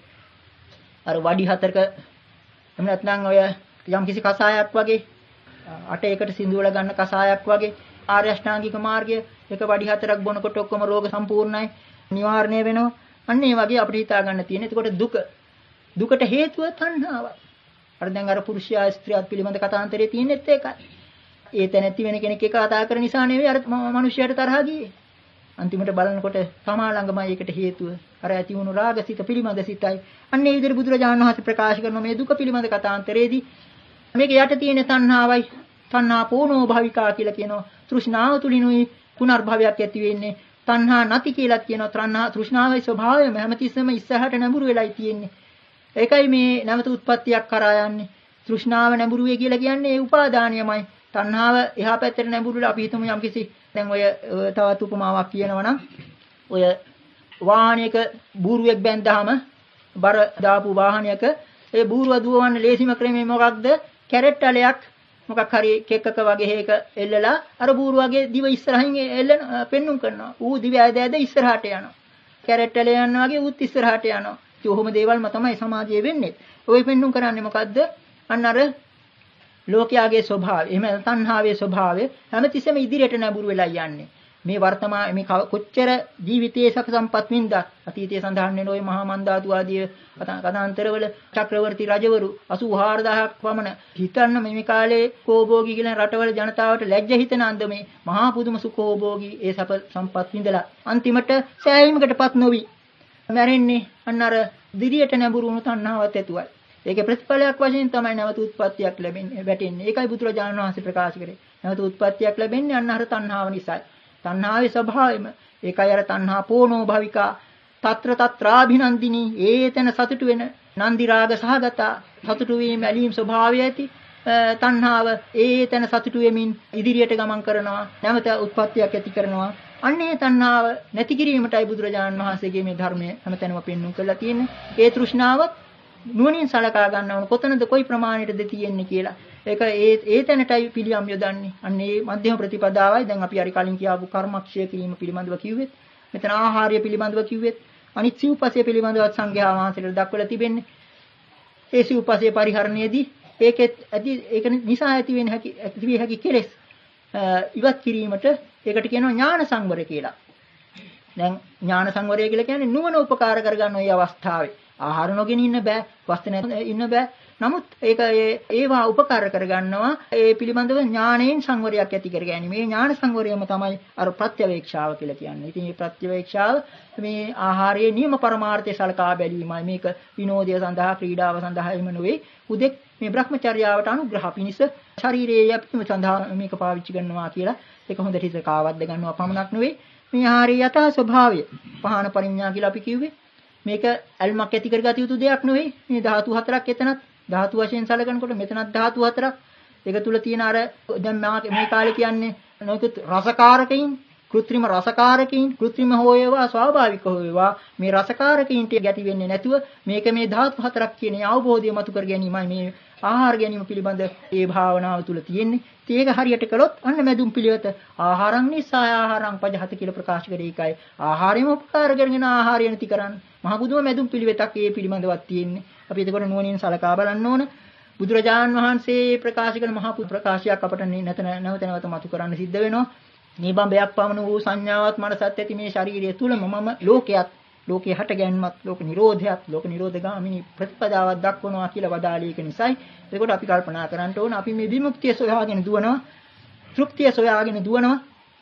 අර වඩි හතරක එහෙම නැත්නම් ඔය යම් කිසි කසායක් වගේ අට එකට සිඳුවල ගන්න කසායක් වගේ ආර්ය අෂ්ටාංගික මාර්ගය එක වඩි හතරක් බොනකොට ඔක්කොම රෝග සම්පූර්ණයි නිවාරණය වෙනවා. අන්න ඒ වගේ අපිට හිතා ගන්න තියෙන. එතකොට දුක දුකට හේතුව තණ්හාවයි. අර දැන් අර පුරුෂයා ස්ත්‍රියත් පිළිබඳ කතාන්තරයේ තියෙනෙත් ඒකයි. ඒ තැනැත්ති වෙන කෙනෙක් එක කතා කරන නිසා නෙවෙයි අර මිනිහයාට තරහ ගියේ. අන්තිමට බලනකොට තමා ළඟමයි ඒකට හේතුව. අර ඇති වුණු රාගසිත පිළිබඳ සිතයි. අන්න ඒ විදිහට බුදුරජාණන් වහන්සේ ප්‍රකාශ කරන මේ දුක පිළිබඳ කතාන්තරයේදී මේක යට තියෙන තණ්හාවයි. තණ්හා පෝනෝ භවිකා කියලා කියනවා. තෘෂ්ණාව තුලිනුයි පුනර්භවයක් ඇති වෙන්නේ. තණ්හා නැති කියලා කියනවා. තණ්හා තෘෂ්ණාවේ ස්වභාවයම හැමතිස්සෙම ඉස්සරහට නැඹුරු වෙලයි තියෙන්නේ. ඒකයි මේ නැවත උත්පත්තියක් කරා යන්නේ. තෘෂ්ණාව නැඹුරු වේ කියලා කියන්නේ ඒ උපාදානියමයි. තණ්හාව එහා පැත්තට නැඹුරුලා අපි හිතමු යම්කිසි දැන් ඔය තවත් උපමාවක් කියනවා නම් ඔය වාහනයක බූරුවෙක් බැන්දාම බර දාපු වාහනයක ඒ බූරුව දුවවන්න ලේසිම ක්‍රමය මොකක්ද? කැරට්ටලයක් මොකක් හරි කෙක්කක වගේ හේක එල්ලලා අර බූරුවගේ දිව ඉස්සරහින් එල්ලන පෙන්නුම් කරනවා. ඌ දිව ඇද ඇද ඉස්සරහට යනවා. කැරට්ටල යනවා වගේ ඌත් ඉස්සරහට යනවා. ඒ කොහොම දේවල්ම තමයි සමාජයේ වෙන්නේ. ඔය පෙන්නුම් කරන්නේ මොකද්ද? අන්න අර ලෝකයාගේ ස්වභාවය. එහෙම තණ්හාවේ ස්වභාවය හැමතිස්සෙම ඉදිරියට නැඹුරු වෙලා යන්නේ. මේ වර්තමාන මේ කොච්චර ජීවිතයේ සැප සම්පත් වින්දා අතීතයේ සඳහන් වෙන ওই මහා මන්දාතු ආදී කතාන්තරවල චක්‍රවර්ති රජවරු අසූ හාරදාහක් පමණ හිතන්න මේ කාලේ කෝභෝගී කියන රටවල ජනතාවට ලැජ්ජ හිතෙන අන්දමේ මහා පුදුම සුඛෝභෝගී ඒ සැප සම්පත් විඳලා අන්තිමට සෑහීමකටපත් නොවි මැරෙන්නේ අන්න අර දිරියට නැඹුරු වුණු තණ්හාවත් ඇතුවයි. ඒකේ ප්‍රතිඵලයක් වශයෙන් තමයි නැවත උත්පත්තියක් ලැබෙන්නේ වැටෙන්නේ. ඒකයි බුදුරජාණන් වහන්සේ ප්‍රකාශ කරේ. නැවත උත්පත්තියක් ලැබෙන්නේ අන්න අර තණ්හාව නිසායි. තණ්හාවේ ස්වභාවයම ඒකයි අර තණ්හා පෝනෝ භවිකා తත්‍ර తත්‍රාභිනන්දිනී ඒතන සතුටු වෙන නන්දි රාග සහගත සතුටු වීම ඇලීම් ස්වභාවය ඇති තණ්හාව ඒතන සතුටු වෙමින් ඉදිරියට ගමන් කරනවා නැවත උත්පත්තියක් ඇති කරනවා. අන්නේ තණ්හාව නැති කිරීමටයි බුදුරජාණන් වහන්සේගේ මේ ධර්මය හැමතැනම පෙන්වුම් කරලා තියෙන්නේ. ඒ තෘෂ්ණාව නුවණින් සලකා ගන්න ඕන කොතනද කොයි ප්‍රමාණයටද තියෙන්නේ කියලා. ඒක ඒ ඒ තැනටයි පිළියම් යොදන්නේ. අන්න ඒ මධ්‍යම ප්‍රතිපදාවයි. දැන් අපි හරි කලින් කියාපු කර්මක්ෂය කිරීම පිළිබඳව කිව්වෙත්, මෙතන ආහාරය පිළිබඳව කිව්වෙත්, අනිත් සිව්පසය පිළිබඳව සංඝයා වහන්සේලා දක්වලා තිබෙන්නේ. ඒ සිව්පසය පරිහරණයේදී ඒකෙත් ඇති ඒක නිසා ඇති වෙන හැකි ඇති විය හැකි කෙලෙස් ඉවත් කිරීමට ඒකට කියනවා ඥාන සංවරය කියලා. දැන් ඥාන සංවරය කියලා කියන්නේ නුවණ උපකාර කරගන්න ওই අවස්ථාවේ. ආහාර නොගෙන ඉන්න බෑ, වස්තු නැතුව ඉන්න බෑ. නමුත් ඒක ඒවා උපකාර කරගන්නවා ඒ පිළිබඳව ඥාණයෙන් සංවරයක් ඇති කර ගැනීම. මේ ඥාන සංවරයම තමයි අර ප්‍රත්‍යවේක්ෂාව කියලා කියන්නේ. ඉතින් මේ ප්‍රත්‍යවේක්ෂාව මේ ආහාරයේ නියම පරමාර්ථය සලකා බැලීමයි. මේක විනෝදය සඳහා, ක්‍රීඩාව සඳහා එම නෙවෙයි. උදෙක් මේ භ්‍රමචර්යාවට අනුග්‍රහ පිණිස ශරීරයේ යැපීම සඳහා මේක පාවිච්චි කරනවා කියලා ඒක හොඳට හිත කාවද්ද ගන්නවා පමණක් නෙවෙයි. මේ ආහාරයේ යථා ස්වභාවය පහන පරිඥා කියලා අපි කිව්වේ. මේක ඇල්මක් ඇති කරගත යුතු දෙයක් නෙවෙයි. මේ ධාතු හතරක් එතනත් ධාතු වශයෙන් සැලකනකොට මෙතනත් ධාතු හතරක්. ඒක තුල තියෙන අර දැන් මේ කාලේ කියන්නේ නොයෙකුත් රසකාරකයින්, કૃත්‍රිම රසකාරකයින්, કૃත්‍රිම හෝ වේවා ස්වාභාවික හෝ වේවා මේ රසකාරකයින්ට ගැටි වෙන්නේ නැතුව මේක මේ ධාතු හතරක් කියන අවබෝධය මතු කර ගැනීමයි මේ ආහාර ගැනීම පිළිබඳ ඒ භාවනාව තුල තියෙන්නේ. ඒක හරියට කළොත් අන්න මැදුම් පිළිවෙත ආහාරං නිසා ආහාරං පජහත කියලා ප්‍රකාශ කරේ එකයි. ආහාරයම උපකාර කරගෙන ආහාරය නැති කරන්නේ. මහ බුදුම මැදුම් පිළිවෙතක් ඒ පිළිබඳවත් තියෙන්නේ. අපි ඒකවල නුවණින් සලකා බලන්න ඕන. බුදුරජාණන් වහන්සේ ප්‍රකාශ කරන මහා ප්‍රකාශයක් අපට නැත නැවත නැවත මතු කරන්න සිද්ධ වෙනවා. මේ බඹයක් පමණ වූ සංඥාවත් මනසත් ඇති මේ ශාරීරිය තුලම මම ලෝකයක්, ලෝකේ හට ගැනීමත්, ලෝක නිරෝධයත්, ලෝක නිරෝධගාමිනී ප්‍රතිපදාවක් දක්වනවා කියලා වදාළේ ඒක නිසායි. ඒකට අපි කල්පනා කරන්න ඕන අපි මේ විමුක්තිය සොයාගෙන දුවනවා, තෘප්තිය සොයාගෙන දුවනවා.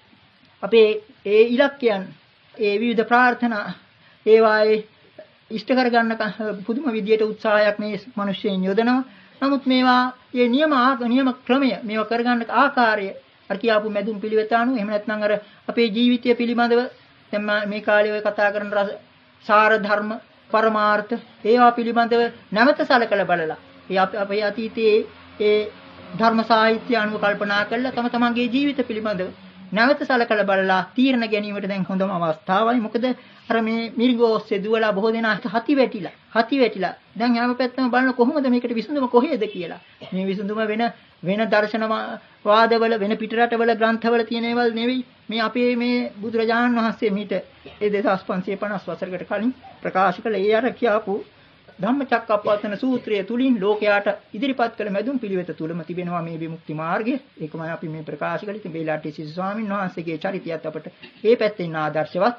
අපේ ඒ ඉලක්කයන්, ඒ විවිධ ප්‍රාර්ථනා ඒවායේ ඉෂ්ට කරගන්න පුදුම විදියට උත්සාහයක් මේ මිනිස්සුන් යොදනවා. නමුත් මේවා මේ නියම නියම ක්‍රමය මේවා කරගන්න ආකාරය අර කියාපු මැදුම් පිළිවෙත අනුව එහෙම නැත්නම් අර අපේ ජීවිතය පිළිබඳව දැන් මේ කාලේ ඔය කතා කරන සාර ධර්ම පරමාර්ථ ඒවා පිළිබඳව නැවත සලකලා බලලා ඒ අපේ අතීතයේ ඒ ධර්ම සාහිත්‍ය අනුව කල්පනා කරලා තම තමන්ගේ ජීවිත පිළිබඳව නැවත සලකලා බලලා තීරණ ගැනීමට දැන් හොඳම අවස්ථාවයි. මොකද අර මේ මිරිඟුව ඔස්සේ දුවලා බොහෝ දෙනා හති වැටිලා. හති වැටිලා. දැන් හැම පැත්තම බලන කොහොමද මේකට විසඳුම කොහේද කියලා. මේ විසඳුම වෙන වෙන දර්ශන වාදවල වෙන පිටරටවල ග්‍රන්ථවල තියෙන ඒවල් නෙවෙයි. මේ අපේ මේ බුදුරජාණන් වහන්සේ මීට ඒ දෙදාස් පන්සිය පනස් වසරකට කලින් ප්‍රකාශ කළ ඒ අර කියපු ධම්මචක්කප්පවත්තන සූත්‍රය තුලින් ලෝකයාට ඉදිරිපත් කළ මැදුම් පිළිවෙත තුලම තිබෙනවා මේ විමුක්ති මාර්ගය. ඒකමයි අපි මේ ප්‍රකාශ කළේ. ඉතින් බේලාටි සිසු ස්වාමීන් වහන්සේගේ චරිතයත් අපට මේ පැත්තෙන් ආදර්ශවත්.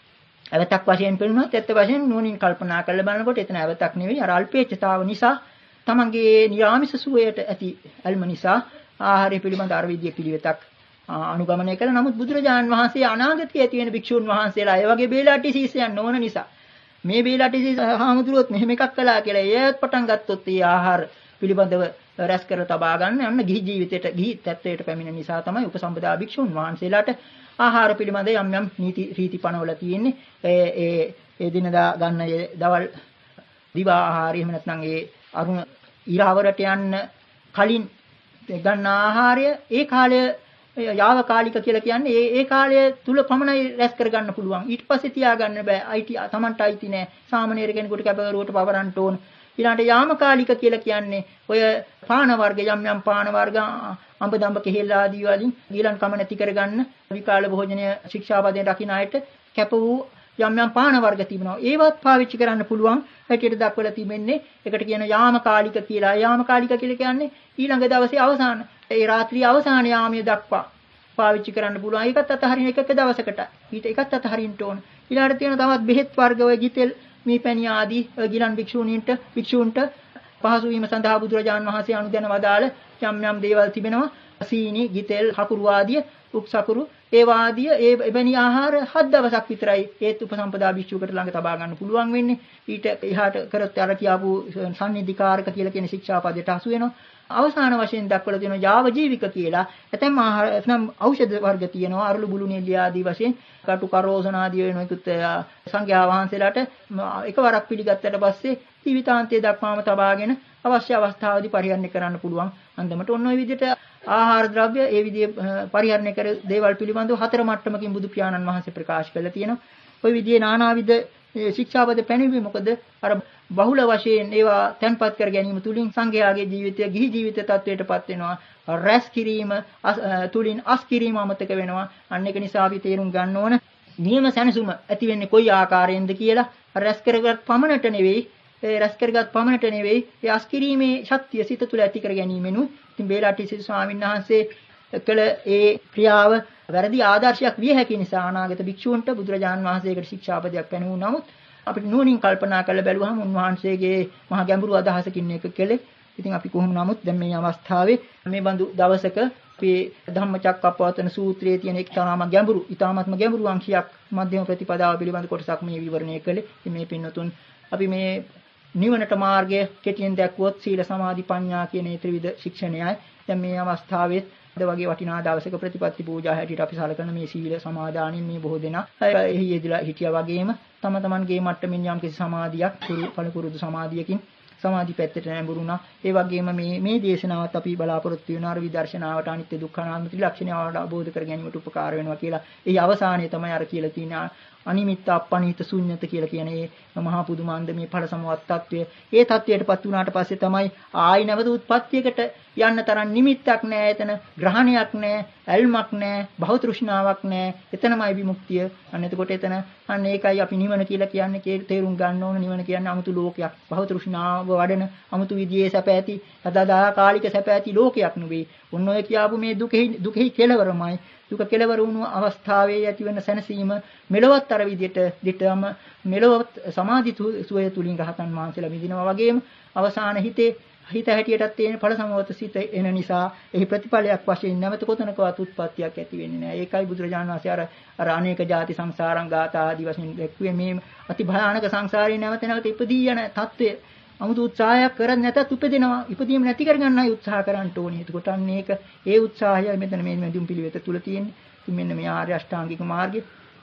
අවතක් වශයෙන් පෙනුනත් ඇත්ත වශයෙන් නුවණින් කල්පනා කරලා බලනකොට එතන අවතක් නෙවෙයි අර අල්පේච්ඡතාව නිසා තමන්ගේ නිරාමිස සුවයට ඇති අල්ම නිසා ආහාරය පිළිබඳ අර විදිය පිළිවෙතක් අනුගමනය කළා. නමුත් බුදුරජාණන් වහන්සේ අනාගතයේ ඇති වෙන භික්ෂුන් වහන්සේලා ඒ වගේ බේලාටි ශිෂ්‍යයන් නොවන නිසා මේ බේලාටි හාමුදුරුවොත් මෙහෙම එකක් කළා කියලා එයත් පටන් ගත්තොත් ඒ ආහාර පිළිබඳව රැස් කර තබා ගන්න යන්න ගිහි ජීවිතයට ගිහි තත්වයට පැමිණෙන නිසා තමයි උපසම්පදා භික්ෂුන් වහන්සේලාට ආහාර පිළිබඳ යම් යම් නීති රීති පනවල තියෙන්නේ. ඒ ඒ ඒ දිනදා ගන්න ඒ දවල් දිවා ආහාරය එහෙම නැත්නම් ඒ අරුණ ඊරවරට යන්න කලින් ගන්න ආහාරය ඒ කාලය යාවකාලික කියලා කියන්නේ ඒ ඒ කාලය තුල පමණයි රැස් කරගන්න පුළුවන්. ඊට පස්සේ තියාගන්න බෑ. අයිටි තමන්ට අයිති නෑ. සාමාන්‍ය කෙනෙකුට කැපකරුවට පවරන්න ඕන. ඊළඟට යාමකාලික කියලා කියන්නේ ඔය පාන වර්ග යම් යම් පාන වර්ග අඹ දඹ කෙහෙල් ආදී වලින් ඊළඟ කම නැති කරගන්න විකාල භෝජනය ශික්ෂාපදයෙන් රකින්න අයට කැප වූ යම් යම් පාන වර්ග තිබෙනවා. ඒවත් පාවිච්චි කරන්න පුළුවන් හැටියට දක්වලා තිබෙන්නේ. ඒකට කියන යාමකාලික කියලා. යාමකාලික කියලා කියන්නේ ඊළඟ දවසේ අවසාන ඒ රාත්‍රියේ අවසාන යාමයේ දක්වා පාවිච්චි කරන්න පුළුවන්. ඒකත් අතහරින එක එක දවසකට. ඊට ඒකත් අතහරින්න ඕන. ඊළඟට තියෙන තවත් බෙහෙත් වර්ග ඔය ගිතෙල් මේ පැණි ආදී ගිලන් භික්ෂුණීන්ට භික්ෂූන්ට පහසු වීම සඳහා බුදුරජාණන් වහන්සේ අනුදැන වදාළ යම් යම් දේවල් තිබෙනවා. සීනි, ගිතෙල්, හකුරු ආදී, උක්සකුරු ඒ වාදිය ඒ එවැනි ආහාර හත් දවසක් විතරයි ඒත් උපසම්පදා භික්ෂුවකට ළඟ තබා ගන්න පුළුවන් වෙන්නේ. ඊට එහාට කරත් අර කියාපු සම්නිධිකාරක කියලා කියන ශික්ෂාපදයට හසු වෙනවා. අවසාන වශයෙන් දක්වලා තියෙනවා යාව ජීවික කියලා. ඇතැම් ආහාර එතනම් ඖෂධ වර්ග තියෙනවා. අරලු බුළු නෙල්ලි ආදී වශයෙන් කටු කරෝසන ආදී වෙනකුත් සංඝයා වහන්සේලාට එකවරක් පිළිගත්තට පස්සේ ජීවිතාන්තය දක්වාම තබාගෙන අවශ්‍ය අවස්ථාවදී පරිහරණය කරන්න පුළුවන්. අන්දමට ඔන්න ඔය විදිහට ආහාර ද්‍රව්‍ය ඒ විදිහේ පරිහරණය කර දේවල් පිළිබඳව හතර මට්ටමකින් බුදු පියාණන් වහන්සේ ප්‍රකාශ කළා තියෙනවා. ওই විදිහේ නානාවිද ශික්ෂාපද පැනවීම මොකද අර බහුල වශයෙන් ඒවා තැන්පත් කර ගැනීම තුලින් සංඝයාගේ ජීවිතය ගිහි ජීවිත තත්වයටපත් වෙනවා. රැස් කිරීම තුලින් අස් කිරීම අමතක වෙනවා. අන්න ඒක නිසා අපි තේරුම් ගන්න ඕන නියම සැනසුම ඇති වෙන්නේ කොයි ආකාරයෙන්ද කියලා. රැස් කරගත් පමණට නෙවෙයි ඒ රැස් කරගත් පමණට නෙවෙයි ඒ අස් කිරීමේ ශක්තිය සිත තුළ ඇති කර ගැනීමෙනු. ඉතින් බේලාටි සිසු ස්වාමීන් වහන්සේ කළ ඒ ක්‍රියාව වැරදි ආදර්ශයක් විය හැකි නිසා අනාගත භික්ෂූන්ට බුදුරජාන් වහන්සේකට ශික්ෂාපදයක් පැනවු නමුත් අපිට නුවණින් කල්පනා කරලා බැලුවහම උන්වහන්සේගේ මහා ගැඹුරු අදහසකින් එක කෙලෙ. ඉතින් අපි කොහොම නමුත් දැන් මේ අවස්ථාවේ මේ බඳු දවසක අපි ධම්මචක්කප්පවත්තන සූත්‍රයේ තියෙන එක්තරාම ගැඹුරු, ඊ타ත්ම ගැඹුරු අංශයක් මධ්‍යම ප්‍රතිපදාව පිළිබඳ කොටසක් මේ විවරණය කළේ. ඉතින් මේ පින්නතුන් අපි මේ නිවනට මාර්ගය කෙටියෙන් දැක්වුවොත් සීල සමාධි ප්‍රඥා කියන මේ ත්‍රිවිධ ශික්ෂණයයි. දැන් මේ අවස්ථාවේ අද වගේ වටිනා දවසක ප්‍රතිපත්ති පූජා හැටියට අපි සලකන මේ සීල සමාදානින් මේ බොහෝ දෙනා එහි යෙදලා හිටියා වගේම තම තමන්ගේ මට්ටමින් යම් කිසි සමාධියක් පළපුරුදු සමාධියකින් සමාධි පැත්තට නැඹුරුණා. ඒ වගේම මේ මේ දේශනාවත් අපි බලාපොරොත්තු වෙන අර විදර්ශනාවට අනිත්‍ය දුක්ඛ අනාත්ම ත්‍රිලක්ෂණය අවබෝධ කර ගැනීමට උපකාර වෙනවා කියලා. ඒ අවසානයේ තමයි අර කියලා තියෙන අනිමිත්ත අපනිහිත ශුන්්‍යත කියලා කියන ඒ මහා පුදුමාන්ද මේ ඵල සමවත් තත්වය. ඒ තත්වයටපත් වුණාට පස්සේ තමයි ආයි නැවත උත්පත්තියකට යන්න තරම් නිමිත්තක් නැහැ. එතන ග්‍රහණයක් නැහැ, ඇල්මක් නැහැ, භව තෘෂ්ණාවක් නැහැ. එතනමයි විමුක්තිය. අන්න එතකොට එතන අන්න ඒකයි අපි නිවන කියලා කියන්නේ. තේරුම් ගන්න ඕන නිවන කියන්නේ 아무තු ලෝකයක්. භව තෘෂ්ණාව වඩන 아무තු විදියේ සැප ඇති, සදාකාලික සැප ඇති ලෝකයක් නෙවෙයි. ඔන්න ඔය කියාපු මේ දුකෙහි දුකෙහි කෙලවරමයි. දුක කෙලවර වුණු අවස්ථාවේ ඇතිවන සැනසීම මෙලොවත් අර විදිහට දිටම මෙලොවත් සමාධි සුවය තුලින් රහතන් වහන්සේලා විඳිනවා වගේම අවසාන හිතේ හිත හැටියටත් තියෙන ඵල සමවත සිත එන නිසා එහි ප්‍රතිඵලයක් වශයෙන් නැවත කොතනකවත් උත්පත්තියක් ඇති වෙන්නේ නැහැ. ඒකයි බුදුරජාණන් වහන්සේ අර අර අනේක ಜಾති සංසාරං ගාථා ආදී වශයෙන් දැක්ුවේ මේ අති භයානක සංසාරේ නැවත නැවත ඉපදී යන తත්වය. 아무තු උත්සාහයක් කරන්නේ නැතත් උපදිනවා. ඉපදීම නැති කරගන්නයි උත්සාහ කරන්න ඕනේ. එතකොට අන්න ඒක ඒ උත්සාහය මෙතන මේ මෙදුම් පිළිවෙත තුල තියෙන්නේ. ඉතින් මෙන්න මේ ආර්ය අෂ්ටාංගික මාර්ගය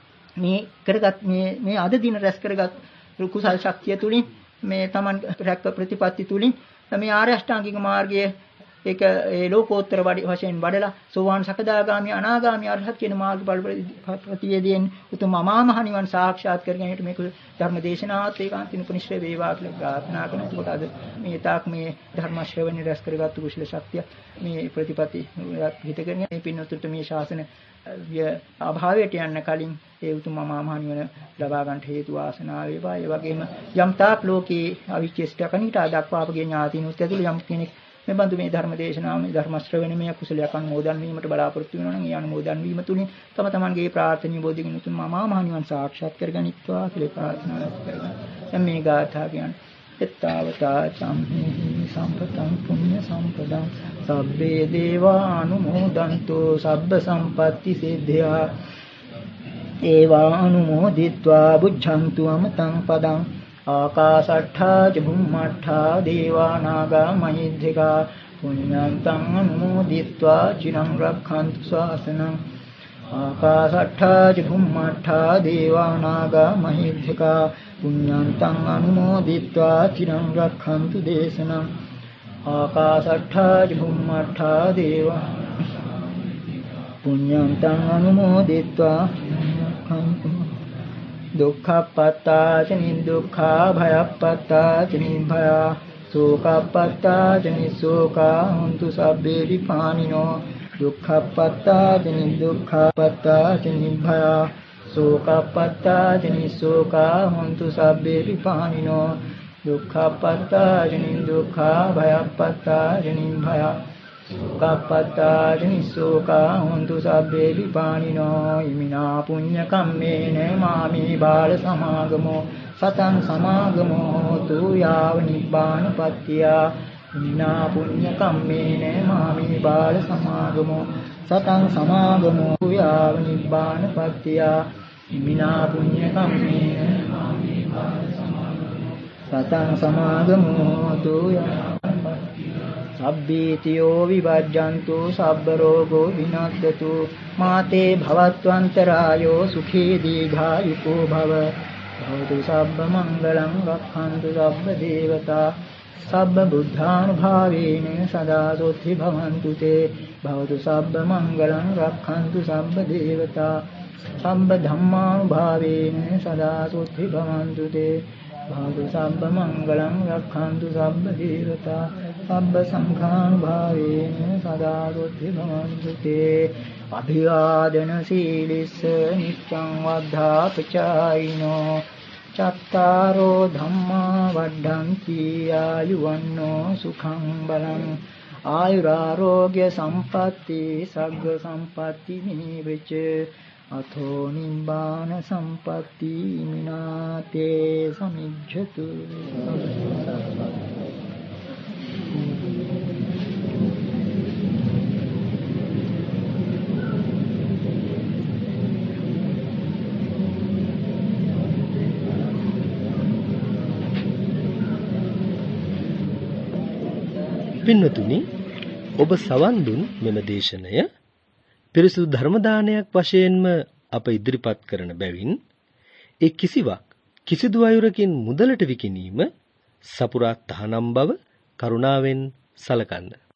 මේ කරගත් මේ මේ අද දින රැස් කරගත් කුසල් ශක්තිය තුලින් මේ Taman රැක්ක ප්‍රතිපatti තුලින් මේ ආර්ය අෂ්ටාංගික මාර්ගයේ ඒක ඒ ලෝකෝත්තර වශයෙන් වඩලා සෝවාන් සකදාගාමි අනාගාමි අරහත් කියන මාර්ගඵල ප්‍රතිවේදයෙන් උතුම් අමා මහ නිවන් සාක්ෂාත් කර ගැනීමට මේක ධර්ම දේශනාවත් ඒකාන්තින උපනිශ්‍රේ වේවා කියලා ප්‍රාර්ථනා කරන. එතකොට අද මේ තාක් මේ ධර්ම ශ්‍රවණය රැස් කරගත්තු කුසල ශක්තිය මේ ප්‍රතිපatti හිතගෙන මේ පින්නතුන්ට මේ ශාසන අභාවයට යන්න කලින් ඒ උතුම් අමා මහ නිවන ලබා ගන්නට හේතු වාසනා වේවා. ඒ වගේම යම් තාක් ලෝකේ අවිච්ඡේෂ්ඨ කණිතා දක්වා අපගේ ඥාතිනුත් ඇතුළු යම් කෙනෙක් මේ බඳු මේ ධර්ම දේශනාව මේ ධර්ම ශ්‍රවණමය කුසලයක් අනුමෝදන් වීමට බලාපොරොත්තු වෙනවා නම් ඒ අනුමෝදන් වීම තුලින් තම තමන්ගේ ප්‍රාර්ථනීය බෝධිගින් උතුම් අමා මහ නිවන් සාක්ෂාත් කරගනිත්වා කියලා ප්‍රාර්ථනා කරනවා. දැන් මේ ගාථා කියන්නේ එත්තාවතා චම්හි සම්පතං පුඤ්ඤ සම්පදං සබ්බේ දේවා අනුමෝදන්තෝ සබ්බ සම්පatti සිද්ධා ඒවා අනුමෝදිත්වා බුද්ධන්තු අමතං පදං ආකාශට්ඨා ච බුම්මට්ඨා දේවා නාග මහිද්దికා පුඤ්ඤන්තං අනුමෝදිත්වා චිරං රක්ඛන්තු ශාසනං ආකාශට්ඨා ච බුම්මට්ඨා දේවා නාග මහිද්దికා පුඤ්ඤන්තං අනුමෝදිත්වා චිරං රක්ඛන්තු දේශනං ආකාශට්ඨා ච බුම්මට්ඨා දේවා පුඤ්ඤන්තං අනුමෝදිත්වා දුක්ඛප්පත්තා ච නිදුක්ඛා භයප්පත්තා ච නිභයා සෝකප්පත්තා ච නිසෝකා හුන්තු සබ්බේ විපානිනෝ දුක්ඛප්පත්තා ච නිදුක්ඛප්පත්තා ච නිභයා සෝකප්පත්තා ච නිසෝකා හුන්තු සබ්බේ විපානිනෝ දුක්ඛප්පත්තා ච නිදුක්ඛා භයප්පත්තා ච නිභයා සෝකප්පත්තා ච නිසෝකා හුන්තු සබ්බේ විපානිනෝ ඉමිනා පුඤ්ඤ කම්මේන මාමි බාල සමාගමෝ සතං සමාගමෝ හෝතු යාව නිබ්බානපත්තිය ඉමිනා පුඤ්ඤ කම්මේන මාමි බාල සමාගමෝ සතං සමාගමෝ යාව නිබ්බානපත්තිය ඉමිනා පුඤ්ඤ කම්මේන මාමි බාල සමාගමෝ සතං සමාගමෝ හෝතු යාව සබ්බීතියෝ විවජ්ජන්තු සබ්බ රෝගෝ විනද්දතු මාතේ භවත්වන්තරායෝ සුඛී දීඝායුකෝ භව භවතු සබ්බ මංගලං රක්ඛන්තු සබ්බ දේවතා සබ්බ බුද්ධානුභාවේන සදා සොත්ති භවන්තු තේ භවතු සබ්බ මංගලං රක්ඛන්තු සබ්බ දේවතා සබ්බ ධම්මානුභාවේන සදා සොත්ති භවන්තු තේ භවතු සබ්බ මංගලං රක්ඛන්තු සබ්බ දේවතා සබ්බ සංඝානුභාවේන සදා සොත්ති භවන්තු තේ අභිවාදන සීලිස්ස නිච්ඡං වද්ධාපචායිනෝ චත්තාරෝ ධම්මා වඩ්ඩන්ති ආයුවන්නෝ සුඛං බලං ආයුරාෝග්‍ය සම්පatti සග්ග සම්පatti නිවිච අතෝ නිබ්බාන සම්පatti මිනාතේ සමිජ්ජතු පින්වතුනි, ඔබ සවන් දුන් මෙම දේශනය පිරිසුදු ධර්ම දානයක් වශයෙන්ම අප ඉදිරිපත් කරන බැවින් ඒ කිසිවක් කිසිදු අයුරකින් මුදලට විකිණීම සපුරා තහනම් බව කරුණාවෙන් සලකන්න.